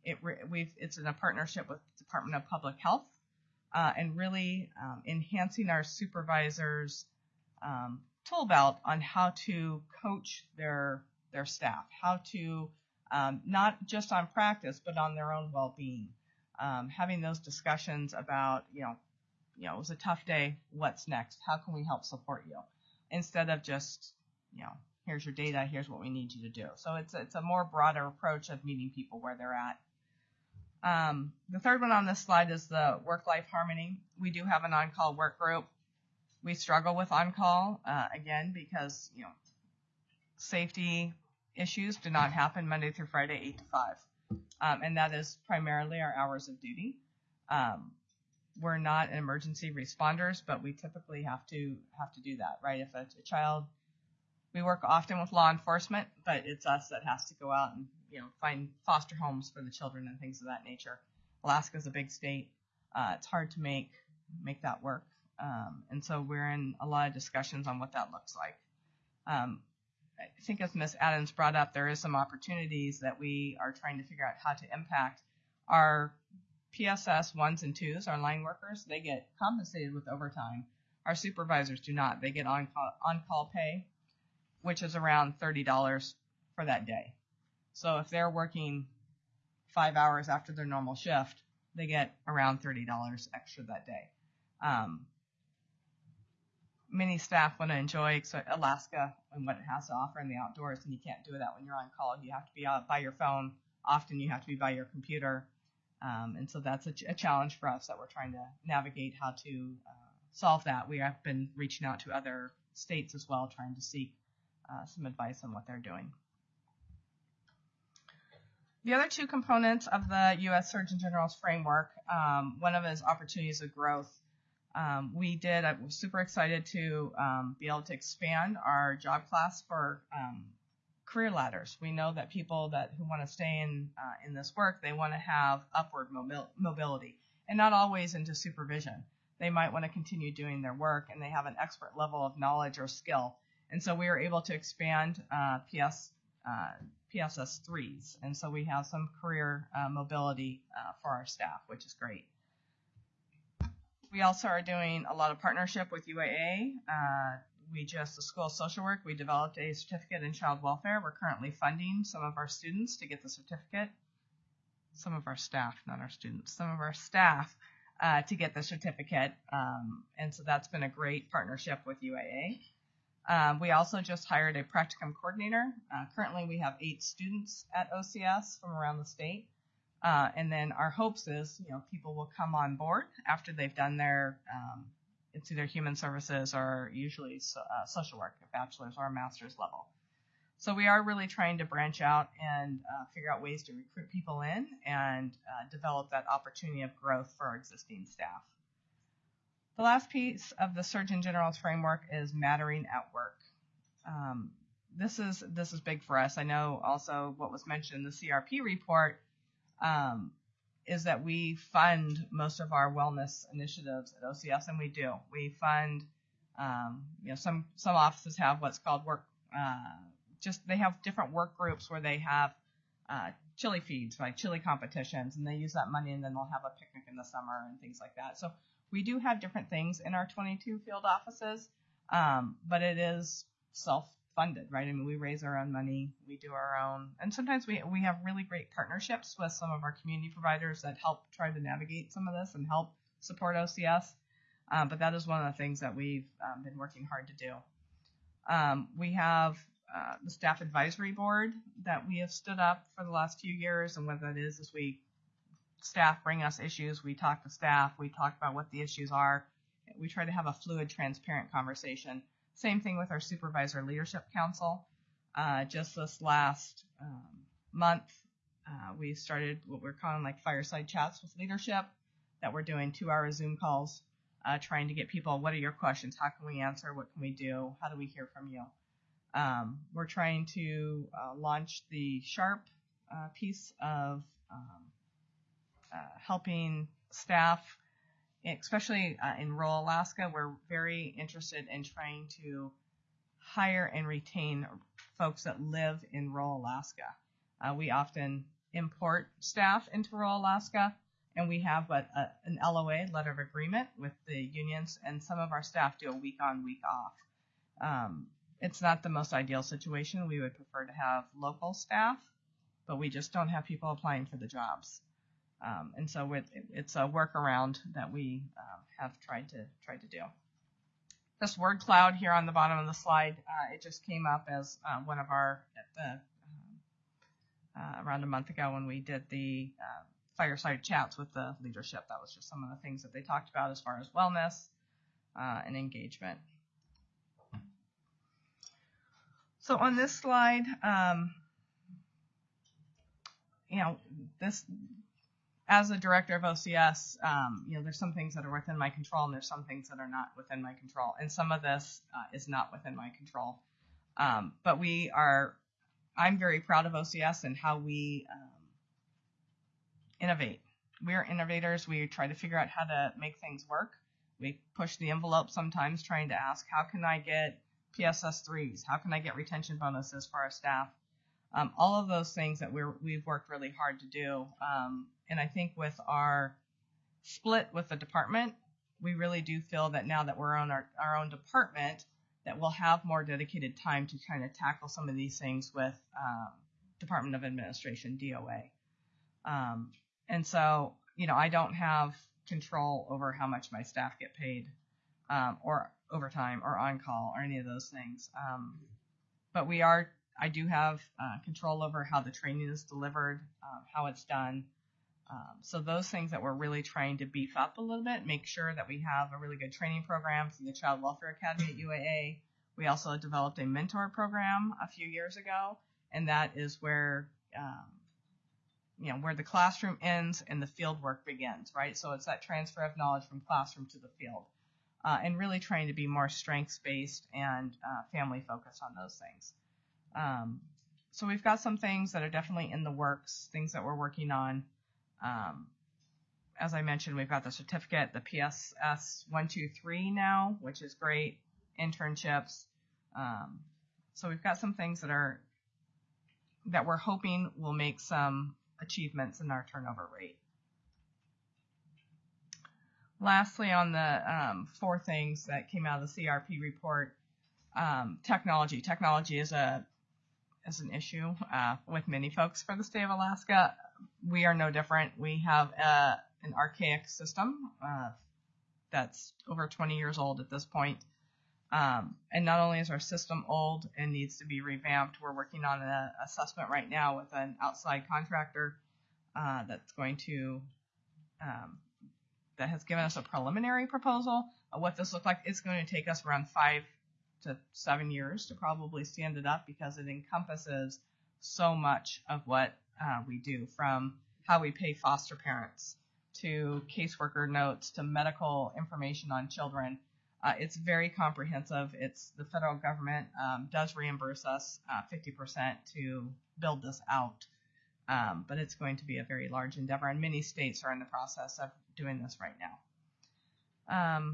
It's in a partnership with the Department of Public Health, and really enhancing our supervisors' tool belt on how to coach their staff, how to not just on practice but on their own well-being, having those discussions about it was a tough day, what's next, how can we help support you, instead of just here's your data, here's what we need you to do. So it's a more broader approach of meeting people where they're at. The third one on this slide is the work-life harmony. We do have an on-call work group. We struggle with on-call, again, because, safety issues do not happen Monday through Friday, 8 to 5. And that is primarily our hours of duty. We're not emergency responders, but we typically have to do that, right? If a child, we work often with law enforcement, but it's us that has to go out and find foster homes for the children and things of that nature. Alaska's a big state. It's hard to make that work. And so we're in a lot of discussions on what that looks like. I think as Ms. Adams brought up, there is some opportunities that we are trying to figure out how to impact. Our PSS 1s and 2s, our line workers, they get compensated with overtime. Our supervisors do not. They get on-call pay, which is around $30 for that day. So if they're working 5 hours after their normal shift, they get around $30 extra that day. Many staff want to enjoy Alaska and what it has to offer in the outdoors, and you can't do that when you're on call. You have to be out by your phone. Often you have to be by your computer. And so that's a challenge for us that we're trying to navigate how to solve that. We have been reaching out to other states as well, trying to seek some advice on what they're doing. The other two components of the U.S. Surgeon General's framework, one of them is opportunities of growth. I was super excited to be able to expand our job class for career ladders. We know that people who want to stay in this work, they want to have upward mobility, and not always into supervision. They might want to continue doing their work, and they have an expert level of knowledge or skill. And so we were able to expand PSS 3s, and so we have some career mobility for our staff, which is great. We also are doing a lot of partnership with UAA. The School of Social Work, we developed a certificate in child welfare. We're currently funding some of our students to get the certificate. Some of our staff, not our students, some of our staff to get the certificate. And so that's been a great partnership with UAA. We also just hired a practicum coordinator. Currently we have 8 students at OCS from around the state. And then our hopes is, people will come on board after they've done their, it's either human services or usually social work, a bachelor's or a master's level. So we are really trying to branch out and figure out ways to recruit people in and develop that opportunity of growth for our existing staff. The last piece of the Surgeon General's framework is mattering at work. This is big for us. I know also what was mentioned in the CRP report is that we fund most of our wellness initiatives at OCS, and we do. We fund, some offices have what's called work. They have different work groups where they have chili feeds, like chili competitions, and they use that money, and then they'll have a picnic in the summer and things like that. So we do have different things in our 22 field offices, but it is self-funded, right? I mean, we raise our own money, we do our own, and sometimes we have really great partnerships with some of our community providers that help try to navigate some of this and help support OCS. But that is one of the things that we've been working hard to do. We have the staff advisory board that we have stood up for the last few years, and what that is staff bring us issues, we talk to staff, we talk about what the issues are, we try to have a fluid, transparent conversation. Same thing with our supervisor leadership council. Just this last month, we started what we're calling like fireside chats with leadership, that we're doing 2-hour Zoom calls, trying to get people, what are your questions, how can we answer, what can we do, how do we hear from you? We're trying to launch the SHARP piece of helping staff, especially in rural Alaska. We're very interested in trying to hire and retain folks that live in rural Alaska. We often import staff into rural Alaska, and we have an LOA, letter of agreement, with the unions, and some of our staff do a week on, week off. It's not the most ideal situation. We would prefer to have local staff, but we just don't have people applying for the jobs. And so it's a workaround that we have tried to do. This word cloud here on the bottom of the slide, it just came up as one of our, around a month ago when we did the fireside chats with the leadership. That was just some of the things that they talked about as far as wellness and engagement. So on this slide, this, as a director of OCS, there's some things that are within my control, and there's some things that are not within my control, and some of this is not within my control. But I'm very proud of OCS and how we innovate. We are innovators. We try to figure out how to make things work. We push the envelope sometimes, trying to ask, how can I get PSS3s? How can I get retention bonuses for our staff? All of those things that we've worked really hard to do. And I think with our split with the department, we really do feel that now that we're on our own department, that we'll have more dedicated time to kind of tackle some of these things with Department of Administration, DOA. And so, I don't have control over how much my staff get paid, or overtime or on call or any of those things. But I do have control over how the training is delivered, how it's done. So those things that we're really trying to beef up a little bit, make sure that we have a really good training program through the Child Welfare Academy at UAA. We also developed a mentor program a few years ago, and that is where where the classroom ends and the field work begins, right? So it's that transfer of knowledge from classroom to the field, and really trying to be more strengths-based and family-focused on those things. So we've got some things that are definitely in the works, things that we're working on. As I mentioned, we've got the certificate, the PSS 123 now, which is great, internships. So we've got some things that we're hoping will make some achievements in our turnover rate. Lastly, on the 4 things that came out of the CRP report, technology. Technology is an issue with many folks for the state of Alaska. We are no different. We have an archaic system that's over 20 years old at this point. And not only is our system old and needs to be revamped, we're working on an assessment right now with an outside contractor that's going to that has given us a preliminary proposal of what this looks like. It's going to take us around 5 to 7 years to probably stand it up, because it encompasses so much of what we do, from how we pay foster parents to caseworker notes to medical information on children. It's very comprehensive. The federal government does reimburse us 50% to build this out, but it's going to be a very large endeavor, and many states are in the process of doing this right now.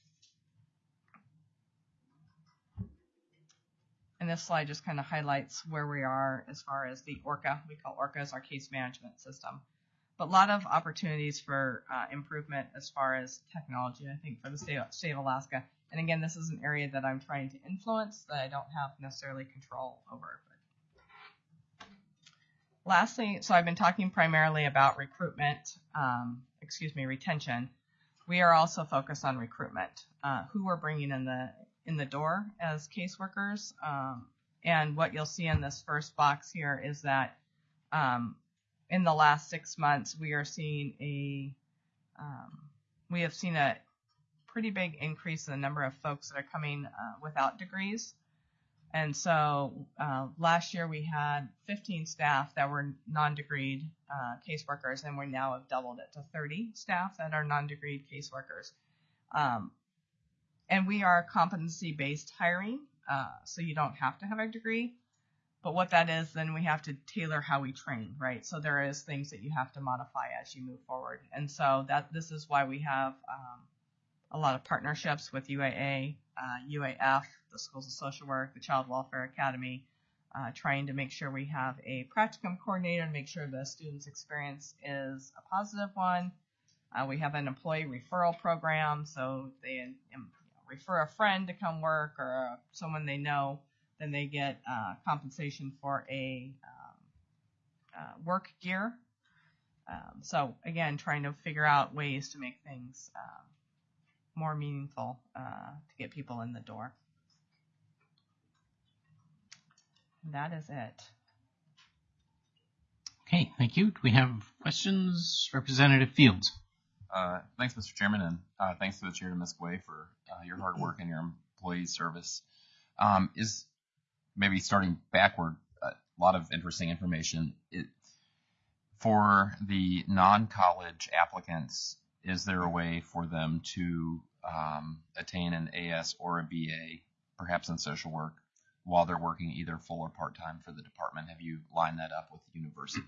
And this slide just kind of highlights where we are as far as the ORCA. We call ORCA as our case management system. But a lot of opportunities for improvement as far as technology, I think, for the state of Alaska. And again, this is an area that I'm trying to influence that I don't have necessarily control over. Lastly, so I've been talking primarily about retention. We are also focused on recruitment, who we're bringing in the door as caseworkers. And what you'll see in this first box here is that in the last 6 months, we have seen a pretty big increase in the number of folks that are coming without degrees. And so last year we had 15 staff that were non-degreed caseworkers, and we now have doubled it to 30 staff that are non-degreed caseworkers. And we are competency-based hiring, so you don't have to have a degree. But what that is, then we have to tailor how we train, right? So there is things that you have to modify as you move forward. And so this is why we have a lot of partnerships with UAA, UAF, the Schools of Social Work, the Child Welfare Academy, trying to make sure we have a practicum coordinator to make sure the student's experience is a positive one. We have an employee referral program, so they refer a friend to come work or someone they know, then they get compensation for a work gear. So again, trying to figure out ways to make things more meaningful to get people in the door. That is it. Okay, thank you. Do we have questions? Representative Fields. Thanks, Mr. Chairman, and thanks to the chair to Ms. Gway for your hard work and your employee service. Is maybe starting backward, a lot of interesting information. For the non-college applicants, is there a way for them to attain an AS or a BA, perhaps in social work, while they're working either full or part-time for the department? Have you lined that up with the university?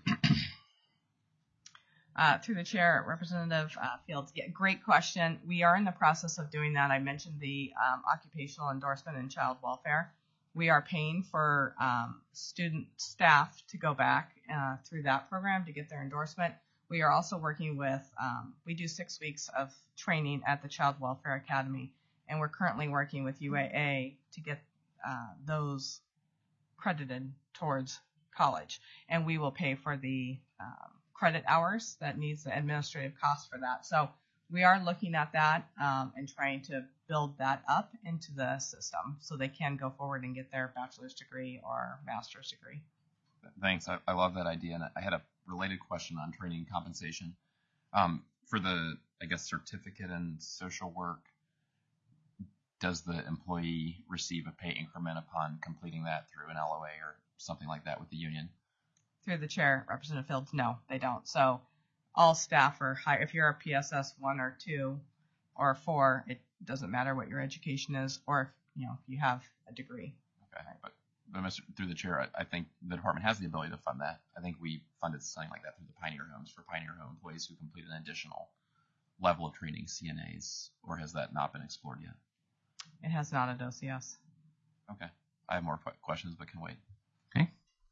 Through the chair, Representative Fields. Yeah, great question. We are in the process of doing that. I mentioned the occupational endorsement in child welfare. We are paying for student staff to go back through that program to get their endorsement. We are also working with, we do 6 weeks of training at the Child Welfare Academy, and we're currently working with UAA to get those credited towards college. And we will pay for the credit hours that needs the administrative cost for that. So we are looking at that and trying to build that up into the system so they can go forward and get their bachelor's degree or master's degree. Thanks. I love that idea. And I had a related question on training compensation. For the, I guess, certificate in social work, does the employee receive a pay increment upon completing that through an LOA or something like that with the union? Through the chair, Representative Fields, no, they don't. So all staff are hired. If you're a PSS 1 or 2 or 4, it doesn't matter what your education is, or if you have a degree. Okay, but through the chair, I think the department has the ability to fund that. I think we funded something like that through the Pioneer Homes for Pioneer Home employees who complete an additional level of training, CNAs, or has that not been explored yet? It has not at OCS. Okay, I have more questions, but can wait. Okay.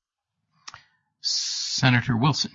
Senator Wilson.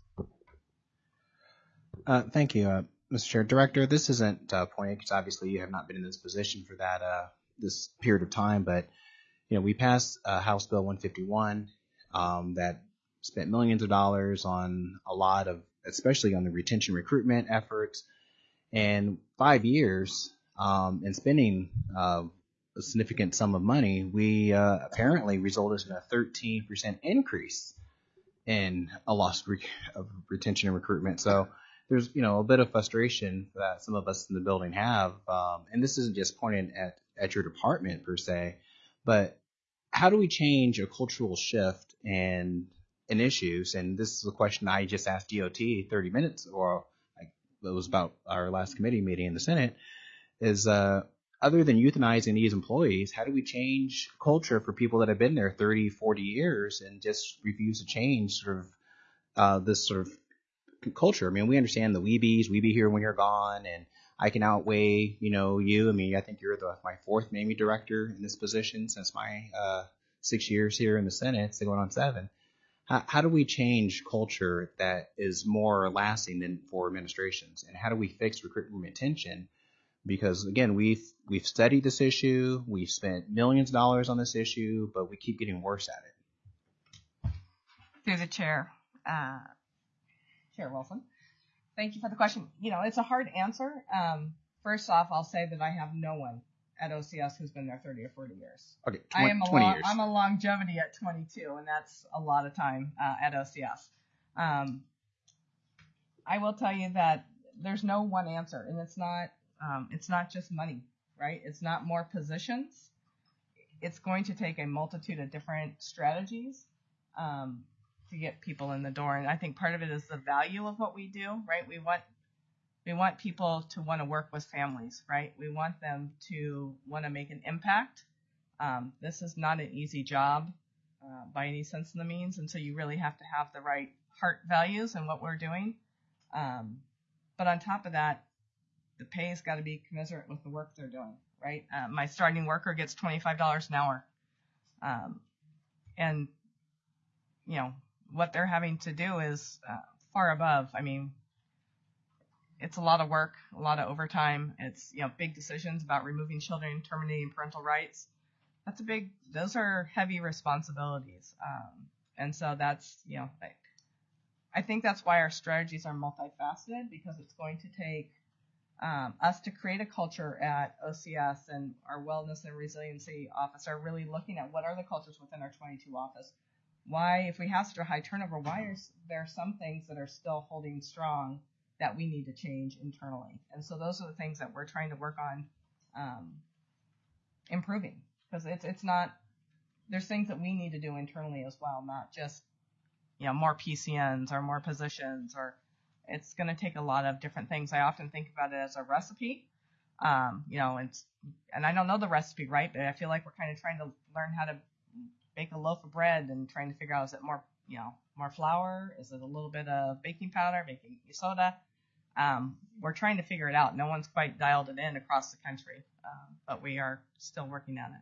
Thank you, Mr. Chair. Director, this isn't pointed because obviously you have not been in this position for that this period of time, but we passed House Bill 151 that spent millions of dollars on a lot of, especially on the retention recruitment efforts, and 5 years and spending a significant sum of money, we apparently resulted in a 13% increase in a loss of retention and recruitment. So there's, a bit of frustration that some of us in the building have. And this isn't just pointed at your department per se, but how do we change a cultural shift in issues? And this is a question I just asked DOT 30 minutes, or it was about our last committee meeting in the Senate, is other than euthanizing these employees, how do we change culture for people that have been there 30, 40 years and just refuse to change this sort of culture? I mean, we understand the we be here when you're gone, and I can outweigh, you. I mean, I think you're my 4th Mamie director in this position since my 6 years here in the Senate, so going on 7. How do we change culture that is more lasting than for administrations? And how do we fix recruitment and retention? Because again, we've studied this issue, we've spent millions of dollars on this issue, but we keep getting worse at it. Through the chair, Chair Wilson, thank you for the question. It's a hard answer. First off, I'll say that I have no one at OCS who's been there 30 or 40 years. Okay, 20 years. I'm a longevity at 22, and that's a lot of time at OCS. I will tell you that there's no one answer, and it's not just money, right? It's not more positions. It's going to take a multitude of different strategies to get people in the door. And I think part of it is the value of what we do, right? We want people to want to work with families, right? We want them to want to make an impact. This is not an easy job by any sense of the means, and so you really have to have the right heart values in what we're doing. But on top of that, the pay has got to be commensurate with the work they're doing, right? My starting worker gets $25 an hour. and what they're having to do is far above. I mean, it's a lot of work, a lot of overtime. It's big decisions about removing children, terminating parental rights. Those are heavy responsibilities, and so that's I think that's why our strategies are multifaceted, because it's going to take us to create a culture at OCS, and our wellness and resiliency office are really looking at what are the cultures within our 22 office. Why, if we have such a high turnover, why are there some things that are still holding strong that we need to change internally? And so those are the things that we're trying to work on improving, because it's not, there's things that we need to do internally as well, not just more PCNs or more positions, or it's going to take a lot of different things. I often think about it as a recipe, and I don't know the recipe, right? But I feel like we're kind of trying to learn how to bake a loaf of bread and trying to figure out, is it more flour? Is it a little bit of baking powder, baking soda? We're trying to figure it out. No one's quite dialed it in across the country, but we are still working on it.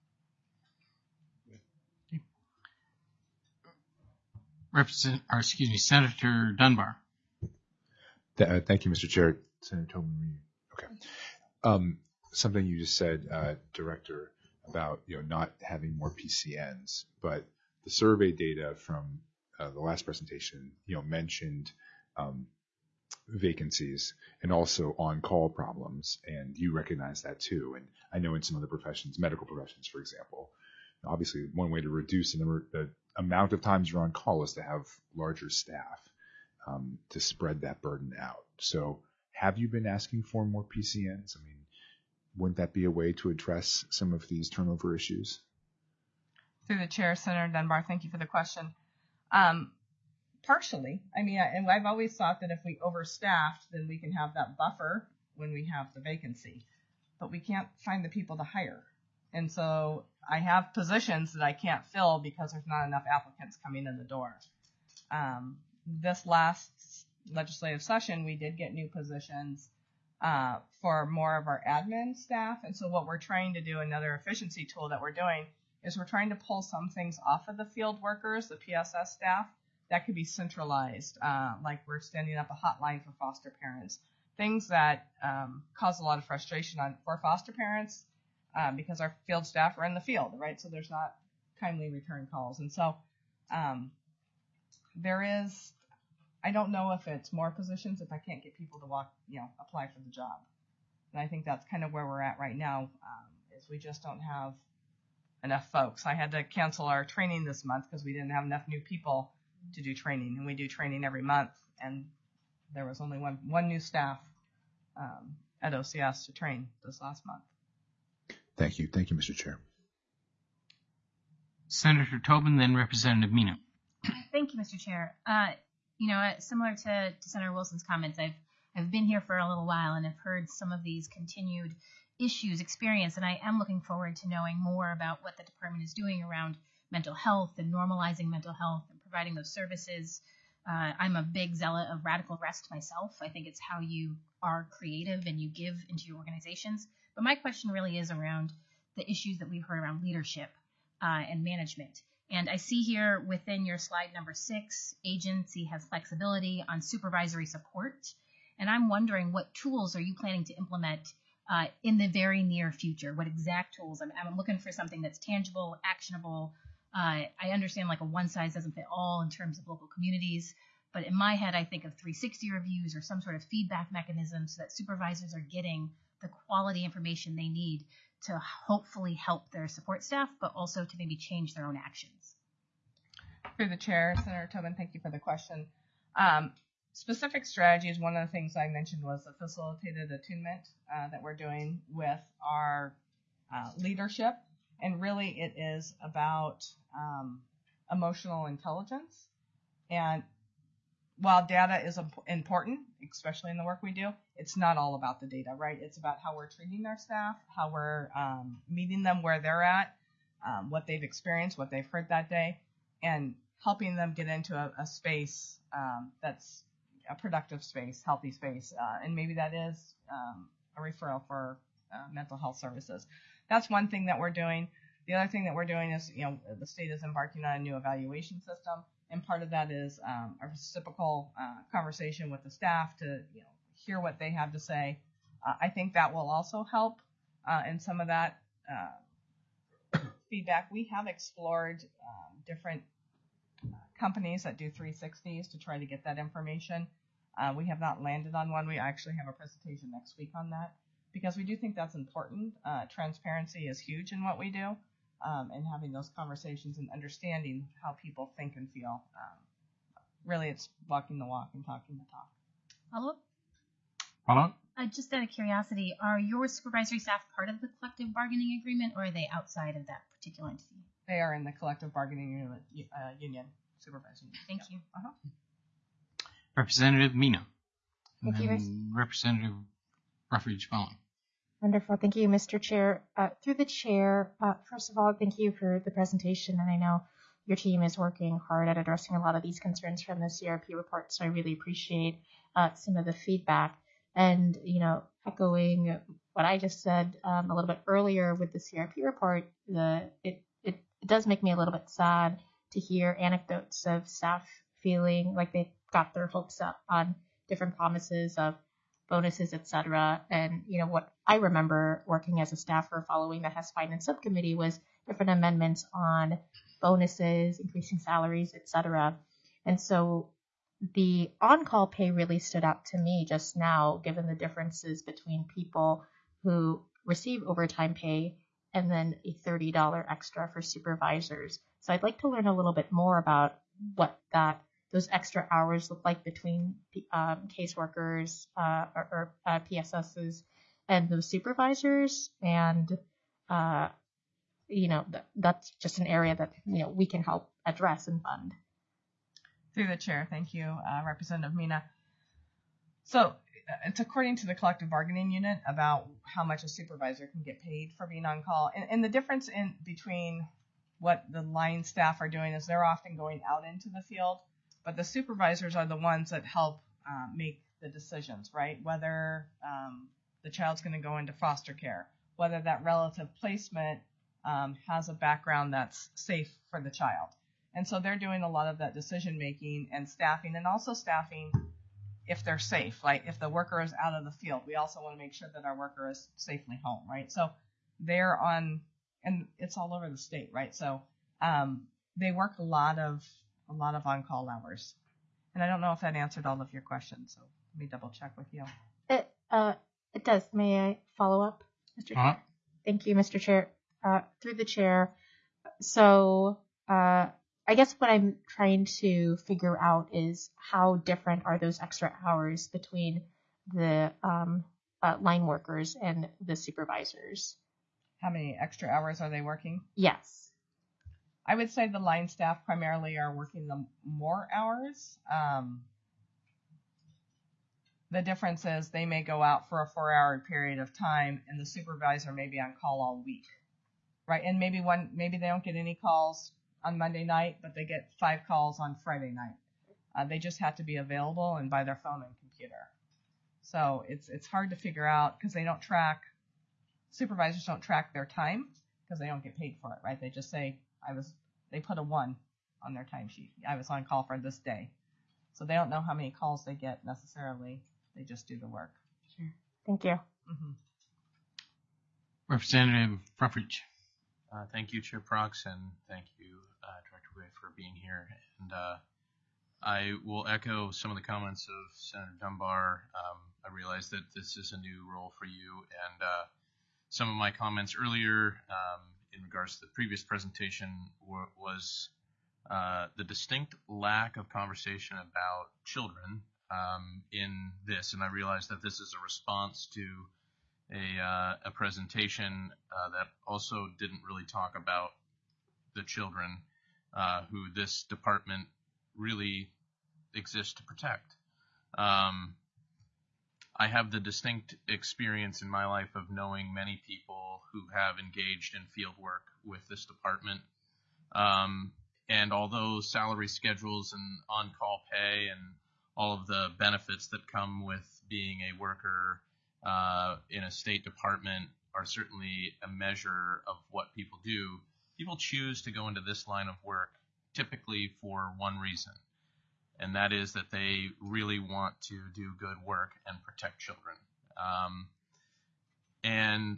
Senator Dunbar. Thank you, Mr. Chair. Senator Tobin. Okay. Something you just said, Director, about not having more PCNs, but the survey data from the last presentation mentioned vacancies and also on-call problems, and you recognize that too. And I know in some other professions, medical professions, for example, obviously one way to reduce the amount of times you're on call is to have larger staff to spread that burden out. So have you been asking for more PCNs? I mean, wouldn't that be a way to address some of these turnover issues? Through the chair, Senator Dunbar, thank you for the question. Partially. I mean, and I've always thought that if we overstaffed, then we can have that buffer when we have the vacancy. But we can't find the people to hire. And so I have positions that I can't fill because there's not enough applicants coming in the door. This last legislative session, we did get new positions for more of our admin staff. And so what we're trying to do, another efficiency tool that we're doing, is we're trying to pull some things off of the field workers, the PSS staff, that could be centralized, like we're standing up a hotline for foster parents, things that cause a lot of frustration for foster parents because our field staff are in the field, right? So there's not timely return calls. And so there is, I don't know if it's more positions if I can't get people to apply for the job. And I think that's kind of where we're at right now, is we just don't have enough folks. I had to cancel our training this month because we didn't have enough new people to do training, and we do training every month, and there was only one new staff at OCS to train this last month. Thank you, Mr. Chair. Senator Tobin, then Representative Mino. Thank you, Mr. Chair. Similar to Senator Wilson's comments, I've been here for a little while and I've heard some of these continued issues experienced, and I am looking forward to knowing more about what the department is doing around mental health and normalizing mental health and providing those services. I'm a big zealot of radical rest myself. I think it's how you are creative and you give into your organizations. But my question really is around the issues that we've heard around leadership and management. And I see here within your slide number 6, agency has flexibility on supervisory support. And I'm wondering, what tools are you planning to implement in the very near future? What exact tools? I'm looking for something that's tangible, actionable. I understand like a one size doesn't fit all in terms of local communities, but in my head, I think of 360 reviews or some sort of feedback mechanism so that supervisors are getting the quality information they need to hopefully help their support staff, but also to maybe change their own actions. Through the chair, Senator Tobin, thank you for the question. Specific strategies, one of the things I mentioned was the facilitated attunement that we're doing with our leadership. And really it is about emotional intelligence. And while data is important, especially in the work we do, it's not all about the data, right? It's about how we're treating our staff, how we're meeting them where they're at, what they've experienced, what they've heard that day, and helping them get into a space that's a productive space, healthy space. And maybe that is a referral for mental health services. That's one thing that we're doing. The other thing that we're doing is, the state is embarking on a new evaluation system, and part of that is a reciprocal conversation with the staff to, hear what they have to say. I think that will also help in some of that feedback. We have explored different companies that do 360s to try to get that information. We have not landed on one. We actually have a presentation next week on that because we do think that's important. Transparency is huge in what we do, and having those conversations and understanding how people think and feel. Really, it's walking the walk and talking the talk. Follow-up? Follow-up? Just out of curiosity, are your supervisory staff part of the collective bargaining agreement, or are they outside of that particular entity? They are in the collective bargaining union supervising. Thank you. Representative Mina. And Thank you, then Representative Ruffridge following. Wonderful. Thank you, Mr. Chair. Through the chair, first of all, thank you for the presentation. And I know your team is working hard at addressing a lot of these concerns from the CRP report. So I really appreciate some of the feedback. And, echoing what I just said a little bit earlier with the CRP report, it does make me a little bit sad to hear anecdotes of staff feeling like they got their hopes up on different promises of bonuses, etc. And, what I remember working as a staffer following the HES Finance Subcommittee was different amendments on bonuses, increasing salaries, etc. And so the on-call pay really stood out to me just now, given the differences between people who receive overtime pay and then a $30 extra for supervisors. So I'd like to learn a little bit more about what those extra hours look like between caseworkers or PSSs and those supervisors. And, that's just an area that, we can help address and fund. Through the chair, thank you, Representative Mina. So it's according to the collective bargaining unit about how much a supervisor can get paid for being on call. And the difference in between what the line staff are doing is they're often going out into the field, but the supervisors are the ones that help make the decisions, right? Whether the child's going to go into foster care, whether that relative placement has a background that's safe for the child. And so they're doing a lot of that decision making and staffing, and also staffing if they're safe. Like if the worker is out of the field, we also want to make sure that our worker is safely home, right? So they're on, and it's all over the state, right? So they work a lot of on-call hours. And I don't know if that answered all of your questions, so let me double check with you. It does. May I follow up, Mr. Chair? Thank you, Mr. Chair. Through the chair. So I guess what I'm trying to figure out is how different are those extra hours between the line workers and the supervisors? How many extra hours are they working? Yes. I would say the line staff primarily are working the more hours. The difference is they may go out for a 4-hour period of time, and the supervisor may be on call all week, right? And maybe they don't get any calls on Monday night, but they get 5 calls on Friday night. They just have to be available and by their phone and computer. So it's hard to figure out because supervisors don't track their time because they don't get paid for it, right? They just say they put a 1 on their timesheet. I was on call for this day. So they don't know how many calls they get necessarily. They just do the work. Sure. Thank you. Mm-hmm. Representative Ruffridge. Thank you, Chair Prox, and thank you, Director Way, for being here. And I will echo some of the comments of Senator Dunbar. I realize that this is a new role for you, and some of my comments earlier in regards to the previous presentation was the distinct lack of conversation about children in this, and I realize that this is a response to a presentation that also didn't really talk about the children who this department really exists to protect. I have the distinct experience in my life of knowing many people who have engaged in field work with this department. And although salary schedules and on-call pay and all of the benefits that come with being a worker in a state department are certainly a measure of what people do, people choose to go into this line of work typically for one reason, and that is that they really want to do good work and protect children. And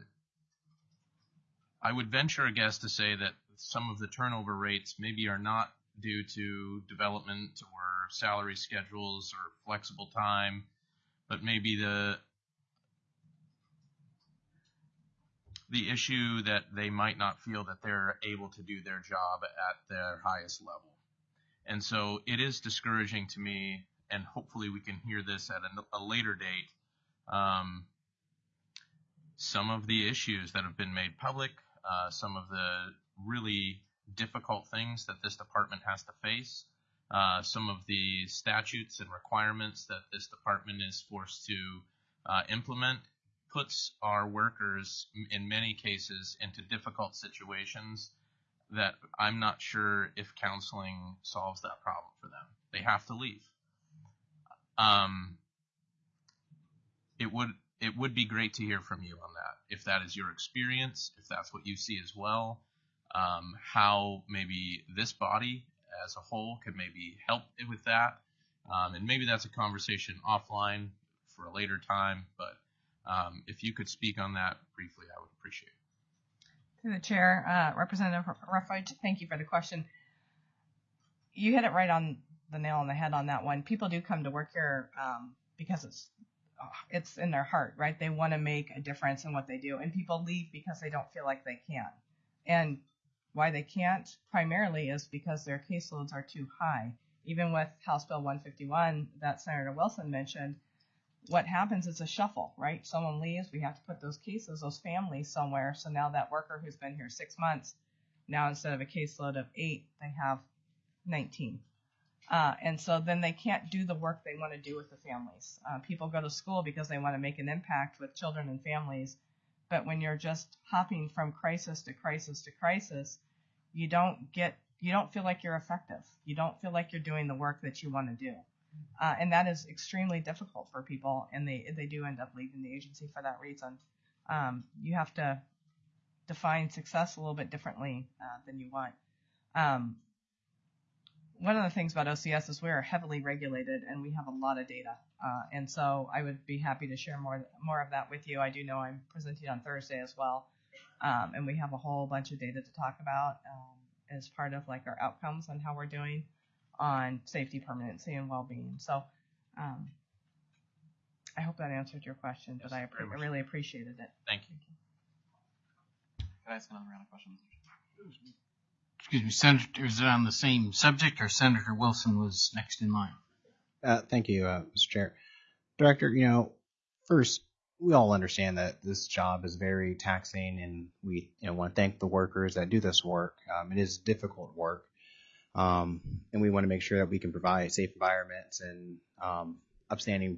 I would venture a guess to say that some of the turnover rates maybe are not due to development or salary schedules or flexible time, but maybe the issue that they might not feel that they're able to do their job at their highest level. And so it is discouraging to me, and hopefully we can hear this at a later date, some of the issues that have been made public, some of the really difficult things that this department has to face, some of the statutes and requirements that this department is forced to implement, puts our workers in many cases into difficult situations that I'm not sure if counseling solves that problem for them. They have to leave. It would be great to hear from you on that, if that is your experience, if that's what you see as well, how maybe this body as a whole could maybe help with that, and maybe that's a conversation offline for a later time, but if you could speak on that briefly, I would appreciate it. Through the chair, Representative Ruffage, thank you for the question. You hit it right on the nail on the head on that one. People do come to work here because it's in their heart, right? They want to make a difference in what they do, and people leave because they don't feel like they can. And why they can't primarily is because their caseloads are too high. Even with House Bill 151 that Senator Wilson mentioned, what happens is a shuffle, right? Someone leaves, we have to put those cases, those families somewhere. So now that worker who's been here 6 months, now instead of a caseload of 8, they have 19. And so then they can't do the work they want to do with the families. People go to school because they want to make an impact with children and families. But when you're just hopping from crisis to crisis to crisis, you don't feel like you're effective. You don't feel like you're doing the work that you want to do. And that is extremely difficult for people, and they do end up leaving the agency for that reason. You have to define success a little bit differently than you want. One of the things about OCS is we are heavily regulated, and we have a lot of data. And so I would be happy to share more of that with you. I do know I'm presenting on Thursday as well, and we have a whole bunch of data to talk about as part of like our outcomes on how we're doing on safety, permanency, and well-being. So I hope that answered your question, but I really appreciated it. Thank you. Can I ask another round of questions? Excuse me, Senator, is it on the same subject, or Senator Wilson was next in line? Thank you, Mr. Chair. Director, first, we all understand that this job is very taxing, and we want to thank the workers that do this work. It is difficult work. And we want to make sure that we can provide safe environments and upstanding,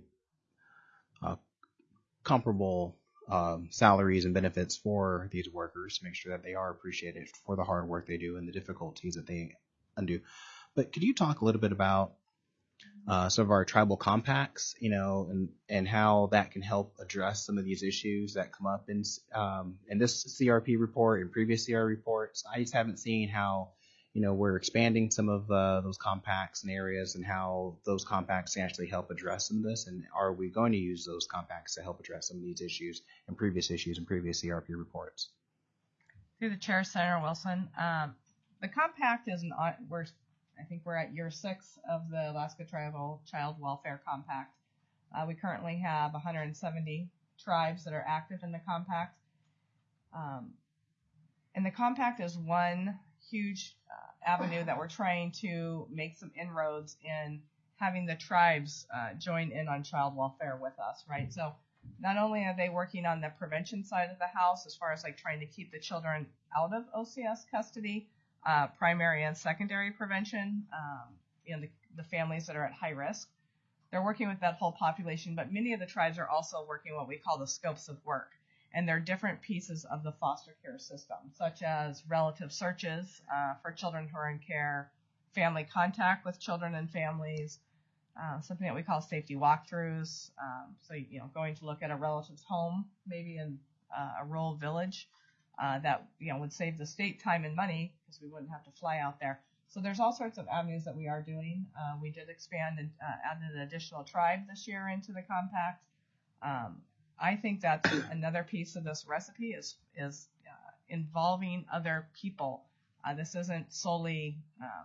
comparable salaries and benefits for these workers to make sure that they are appreciated for the hard work they do and the difficulties that they undo. But could you talk a little bit about some of our tribal compacts, and how that can help address some of these issues that come up in this CRP report and previous CRP reports? I just haven't seen how we're expanding some of those compacts and areas, and how those compacts can actually help address some of this. And are we going to use those compacts to help address some of these issues and previous CRP reports? Through the chair, Senator Wilson, the compact is I think we're at year 6 of the Alaska Tribal Child Welfare Compact. We currently have 170 tribes that are active in the compact. And the compact is one huge avenue that we're trying to make some inroads in having the tribes join in on child welfare with us, right? So not only are they working on the prevention side of the house as far as like trying to keep the children out of OCS custody, primary and secondary prevention, the families that are at high risk, they're working with that whole population, but many of the tribes are also working what we call the scopes of work. And there are different pieces of the foster care system, such as relative searches for children who are in care, family contact with children and families, something that we call safety walkthroughs. So, going to look at a relative's home, maybe in a rural village, that would save the state time and money because we wouldn't have to fly out there. So there's all sorts of avenues that we are doing. We did expand and added an additional tribe this year into the compact. I think that's another piece of this recipe is involving other people. This isn't solely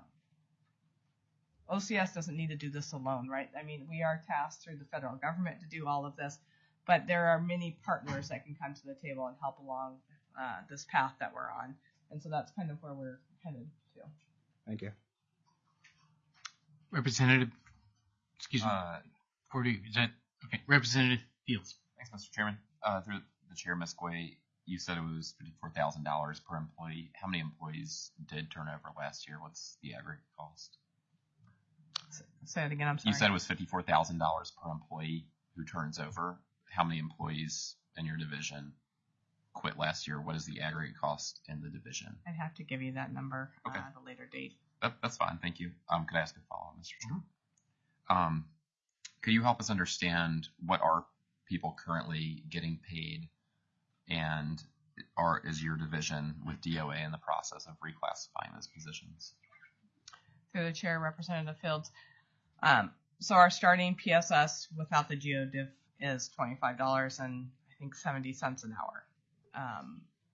OCS doesn't need to do this alone, right? I mean, we are tasked through the federal government to do all of this, but there are many partners that can come to the table and help along this path that we're on. And so that's kind of where we're headed to. Thank you. Representative, excuse me, 40, is that, okay, Representative Fields. Thanks, Mr. Chairman. Through the chair, Ms. Gway, you said it was $54,000 per employee. How many employees did turn over last year? What's the aggregate cost? Say it again, I'm sorry. You said it was $54,000 per employee who turns over. How many employees in your division quit last year? What is the aggregate cost in the division? I'd have to give you that number Okay. at a later date. That's fine. Thank you. Could I ask a follow-up, Mr. Chairman? Could you help us understand what are people currently getting paid, and is your division with DOA in the process of reclassifying those positions? Through the chair, Representative Fields. So our starting PSS without the GeoDiv is $25 and I think 70 cents an hour.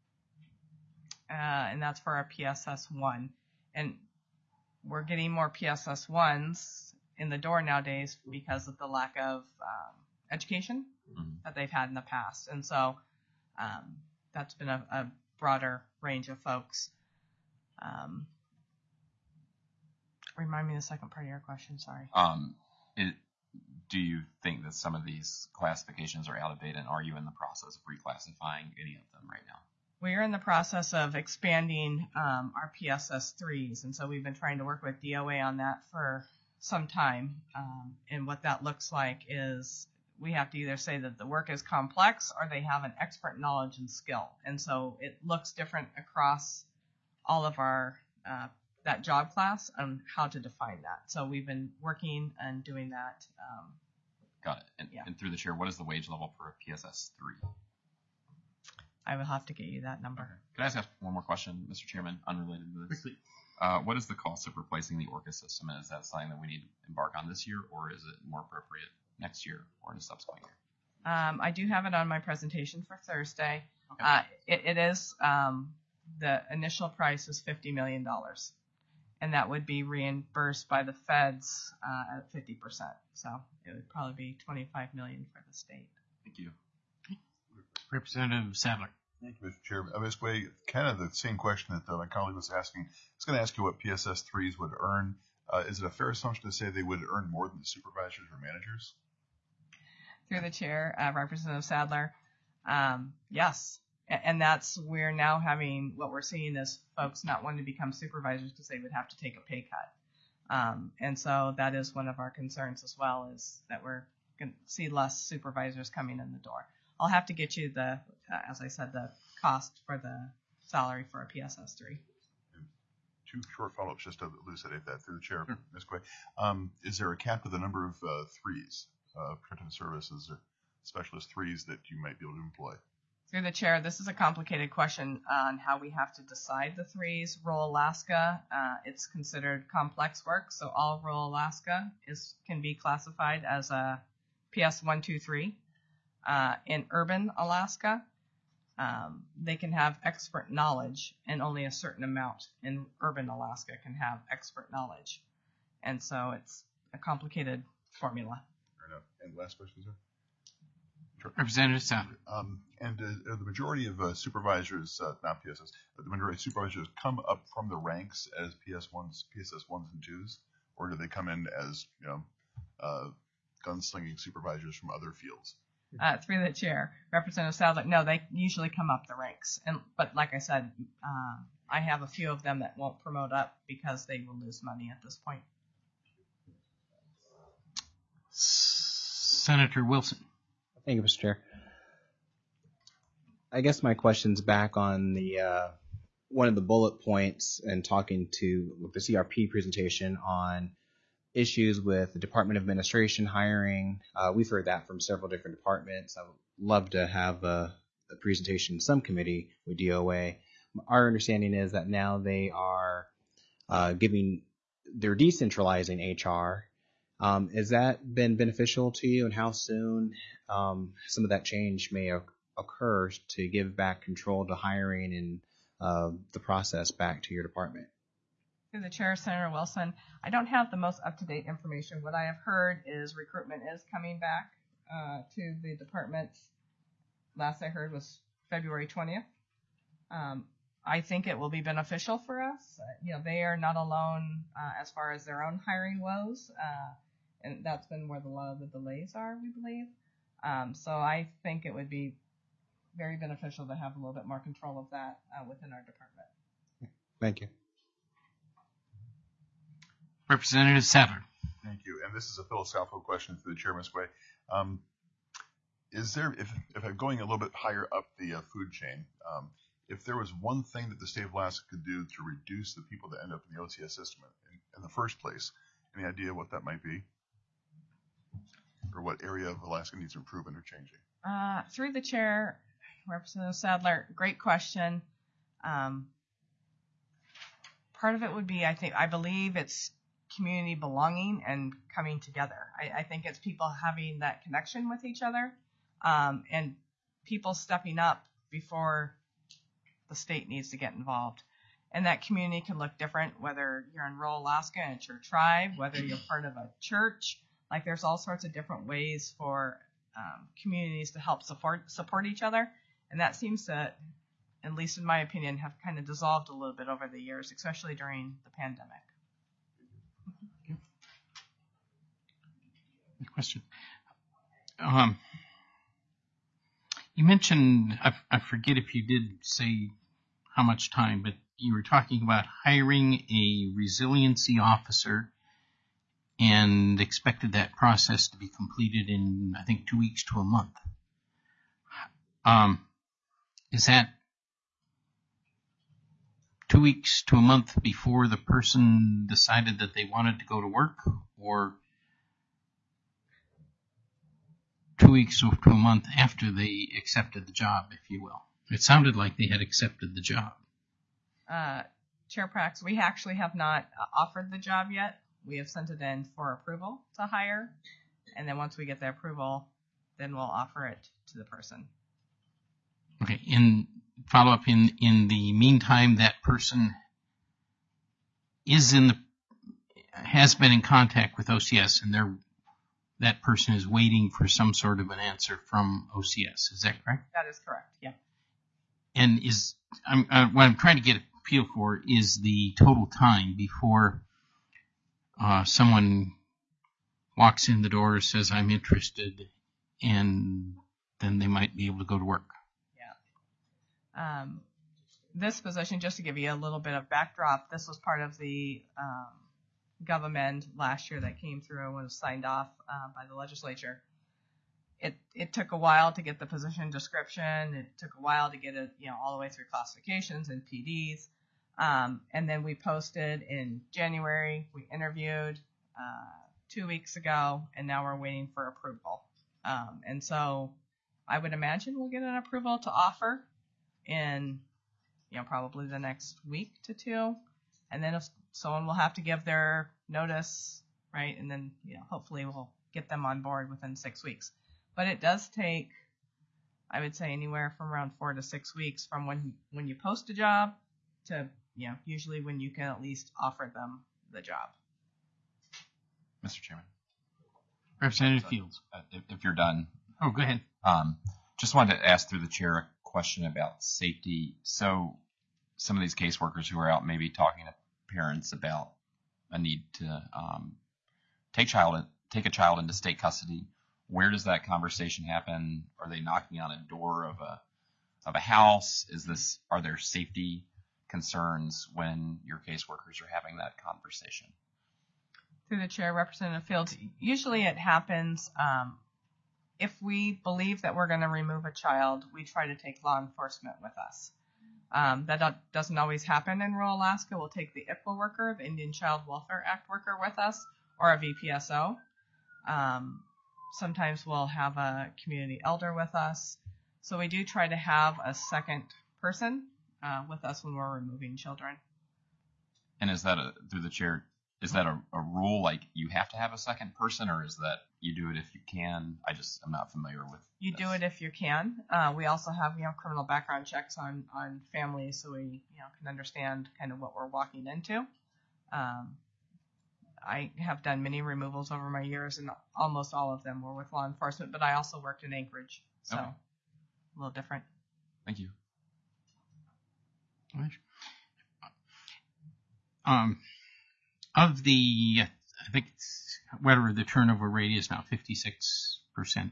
And that's for our PSS 1. And we're getting more PSS 1s in the door nowadays because of the lack of education that they've had in the past. And so that's been a broader range of folks. Remind me the second part of your question, sorry. Do you think that some of these classifications are out of date, and are you in the process of reclassifying any of them right now? We are in the process of expanding our PSS 3s, and so we've been trying to work with DOA on that for some time. And what that looks like is we have to either say that the work is complex or they have an expert knowledge and skill. And so it looks different across all of our that job class on how to define that. So we've been working and doing that. Got it. And through the chair, what is the wage level for a PSS 3? I will have to get you that number. Okay. Can I ask one more question, Mr. Chairman, unrelated to this? Quickly. What is the cost of replacing the ORCA system, and is that something that we need to embark on this year, or is it more appropriate next year or in a subsequent year? I do have it on my presentation for Thursday. Okay. It is, the initial price is $50 million, and that would be reimbursed by the feds at 50%. So it would probably be $25 million for the state. Thank you. Representative Sadler. Thank you, Mr. Chair. Ms. Gway, kind of the same question that my colleague was asking. I was going to ask you what PSS 3s would earn. Is it a fair assumption to say they would earn more than the supervisors or managers? Through the chair, Representative Sadler, yes. And that's, we're now having, what we're seeing is folks not wanting to become supervisors because they would have to take a pay cut. And so that is one of our concerns as well, is that we're going to see less supervisors coming in the door. I'll have to get you the, as I said, the cost for the salary for a PSS 3. Two short follow-ups just to elucidate that through the chair, Ms. Gway. Is there a cap to the number of 3s, protective services or specialist 3s that you might be able to employ? Through the chair, this is a complicated question on how we have to decide the 3s. Rural Alaska, it's considered complex work, so all rural Alaska can be classified as a PS 1, 2, 3. In urban Alaska, they can have expert knowledge, and only a certain amount in urban Alaska can have expert knowledge. And so it's a complicated formula. Fair enough. And last question, sir? Sure. Representative Sadler. And the majority of supervisors, not PSS, but the majority of supervisors come up from the ranks as PSS 1s and 2s, or do they come in as gunslinging supervisors from other fields? Through the chair, Representative Sadler, no, they usually come up the ranks. But like I said, I have a few of them that won't promote up because they will lose money at this point. Senator Wilson. Thank you, Mr. Chair. I guess my question's back on the one of the bullet points and talking to the CRP presentation on issues with the Department of Administration hiring. We've heard that from several different departments. I would love to have a presentation in some committee with DOA. Our understanding is that now they are they're decentralizing HR. Has that been beneficial to you, and how soon some of that change may occur to give back control to hiring and the process back to your department? Through the chair, Senator Wilson, I don't have the most up-to-date information. What I have heard is recruitment is coming back to the department. Last I heard was February 20th. I think it will be beneficial for us. They are not alone as far as their own hiring woes, and that's been where a lot of the delays are, we believe. So I think it would be very beneficial to have a little bit more control of that within our department. Thank you. Representative Sadler. Thank you. And this is a philosophical question for the chair, Ms. Quay. Is there, if I'm going a little bit higher up the food chain, if there was one thing that the state of Alaska could do to reduce the people that end up in the OCS system in the first place, any idea what that might be? Or what area of Alaska needs improvement or changing? Through the chair, Representative Sadler, great question. Part of it would be, I believe it's community belonging and coming together. I think it's people having that connection with each other, and people stepping up before the state needs to get involved. And that community can look different, whether you're in rural Alaska and it's your tribe, whether you're part of a church. Like, there's all sorts of different ways for communities to help support each other. And that seems to, at least in my opinion, have kind of dissolved a little bit over the years, especially during the pandemic. Question. You mentioned, I forget if you did say how much time, but you were talking about hiring a resiliency officer and expected that process to be completed in, I think, 2 weeks to a month. Is that 2 weeks to a month before the person decided that they wanted to go to work, or 2 weeks to a month after they accepted the job, if you will? It sounded like they had accepted the job. Chair Prax, we actually have not offered the job yet. We have sent it in for approval to hire, and then once we get the approval, then we'll offer it to the person. Okay, in follow-up, in the meantime, that person has been in contact with OCS, and that person is waiting for some sort of an answer from OCS. Is that correct? That is correct, yeah. And what I'm trying to get a feel for is the total time before someone walks in the door, says, I'm interested, and then they might be able to go to work. Yeah. This position, just to give you a little bit of backdrop, this was part of the government last year that came through and was signed off by the legislature. It took a while to get the position description. It took a while to get it, all the way through classifications and PDs. And then we posted in January. We interviewed 2 weeks ago, and now we're waiting for approval. And so I would imagine we'll get an approval to offer in, probably the next week to two. And then if someone will have to give their notice, right? And then, hopefully we'll get them on board within 6 weeks. But it does take, I would say, anywhere from around 4 to 6 weeks from when you post a job to, usually when you can at least offer them the job. Mr. Chairman. Representative Fields. If you're done. Oh, go ahead. Just wanted to ask through the chair a question about safety. So some of these caseworkers who are out maybe talking to parents about a need to take a child into state custody. Where does that conversation happen? Are they knocking on a door of a house? Are there safety concerns when your caseworkers are having that conversation? Through the chair, Representative Fields, usually it happens if we believe that we're going to remove a child, we try to take law enforcement with us. That doesn't always happen in rural Alaska. We'll take the ICWA worker, the Indian Child Welfare Act worker, with us, or a VPSO. Sometimes we'll have a community elder with us. So we do try to have a second person with us when we're removing children. And is that through the chair? Is that a rule? Like you have to have a second person, or is that you do it if you can? I'm not familiar with. You do it if you can. We also have criminal background checks on families, so we can understand kind of what we're walking into. I have done many removals over my years, and almost all of them were with law enforcement. But I also worked in Anchorage, so a little different. Thank you. Of the, I think it's whatever the turnover rate is now, 56%.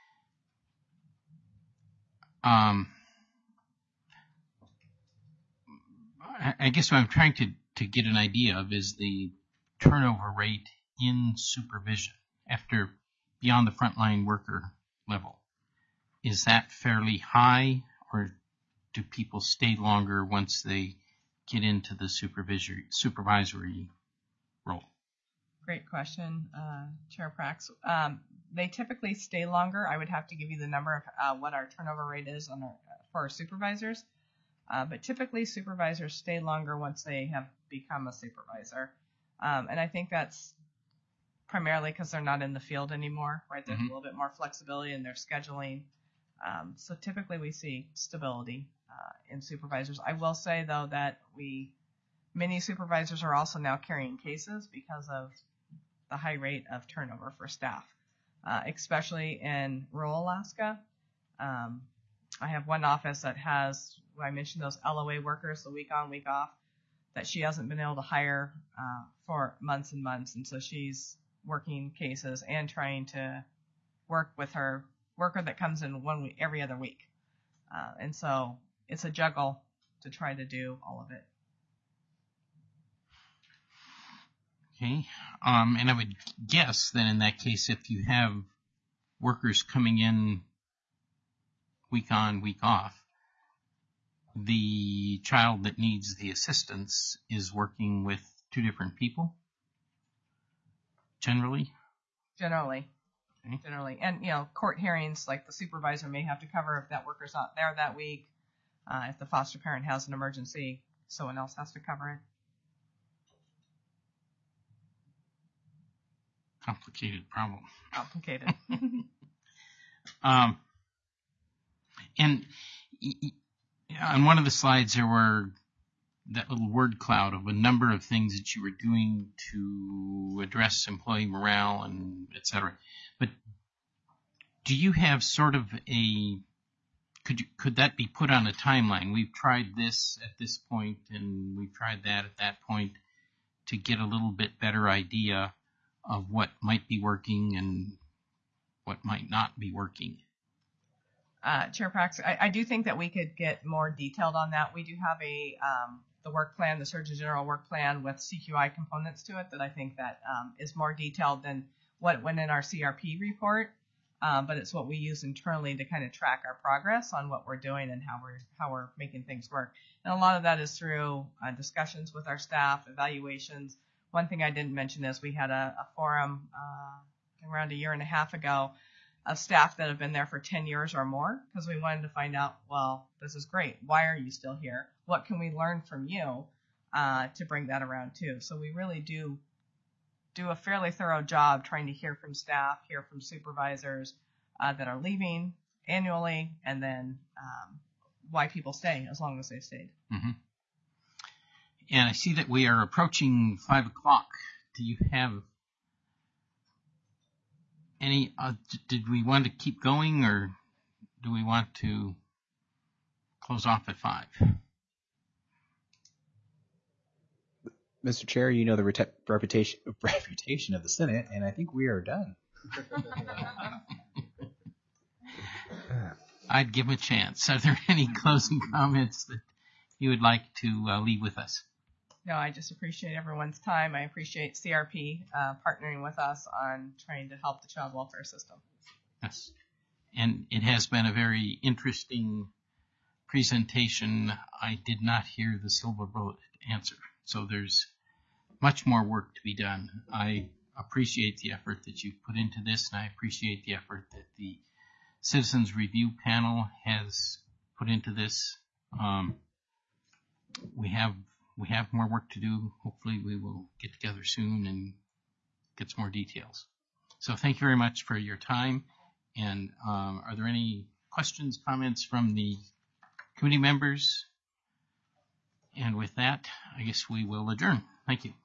I guess what I'm trying to get an idea of is the turnover rate in supervision after beyond the frontline worker level. Is that fairly high, or do people stay longer once they get into the supervisory role? Great question, Chair Prax. They typically stay longer. I would have to give you the number of what our turnover rate is for our supervisors. But typically supervisors stay longer once they have become a supervisor. And I think that's primarily because they're not in the field anymore, right? There's a little bit more flexibility in their scheduling. So typically we see stability in supervisors. I will say, though, that many supervisors are also now carrying cases because of the high rate of turnover for staff, especially in rural Alaska. I have one office that has, I mentioned those LOA workers, the week on, week off, that she hasn't been able to hire for months and months. And so she's working cases and trying to work with her worker that comes in 1 week, every other week. And so it's a juggle to try to do all of it. Okay. And I would guess that in that case, if you have workers coming in week on, week off, the child that needs the assistance is working with two different people? Generally. Okay. Generally. And, court hearings, like the supervisor may have to cover if that worker's not there that week. If the foster parent has an emergency, someone else has to cover it. Complicated problem. Complicated. And on one of the slides, there were that little word cloud of a number of things that you were doing to address employee morale and et cetera. But do you have sort of could that be put on a timeline? We've tried this at this point and we've tried that at that point to get a little bit better idea of what might be working and what might not be working. Chair Prax, I do think that we could get more detailed on that. We do have the work plan, the Surgeon General work plan with CQI components to it that I think that is more detailed than what went in our CRP report. But it's what we use internally to kind of track our progress on what we're doing and how we're making things work. And a lot of that is through discussions with our staff, evaluations. One thing I didn't mention is we had a forum around a year and a half ago of staff that have been there for 10 years or more, because we wanted to find out, well, this is great. Why are you still here? What can we learn from you to bring that around too? So we really do a fairly thorough job trying to hear from staff, hear from supervisors that are leaving annually, and then why people stay as long as they stayed. Mm-hmm. And I see that we are approaching 5 o'clock. Do you have any, did we want to keep going, or do we want to close off at 5? Mr. Chair, you know the reputation of the Senate, and I think we are done. I'd give a chance. Are there any closing comments that you would like to leave with us? No, I just appreciate everyone's time. I appreciate CRP partnering with us on trying to help the child welfare system. Yes. And it has been a very interesting presentation. I did not hear the silver bullet answer. So there's much more work to be done. I appreciate the effort that you've put into this, and I appreciate the effort that the Citizens Review Panel has put into this. We have more work to do. Hopefully we will get together soon and get some more details. So thank you very much for your time. And are there any questions, comments from the committee members? And with that, I guess we will adjourn. Thank you.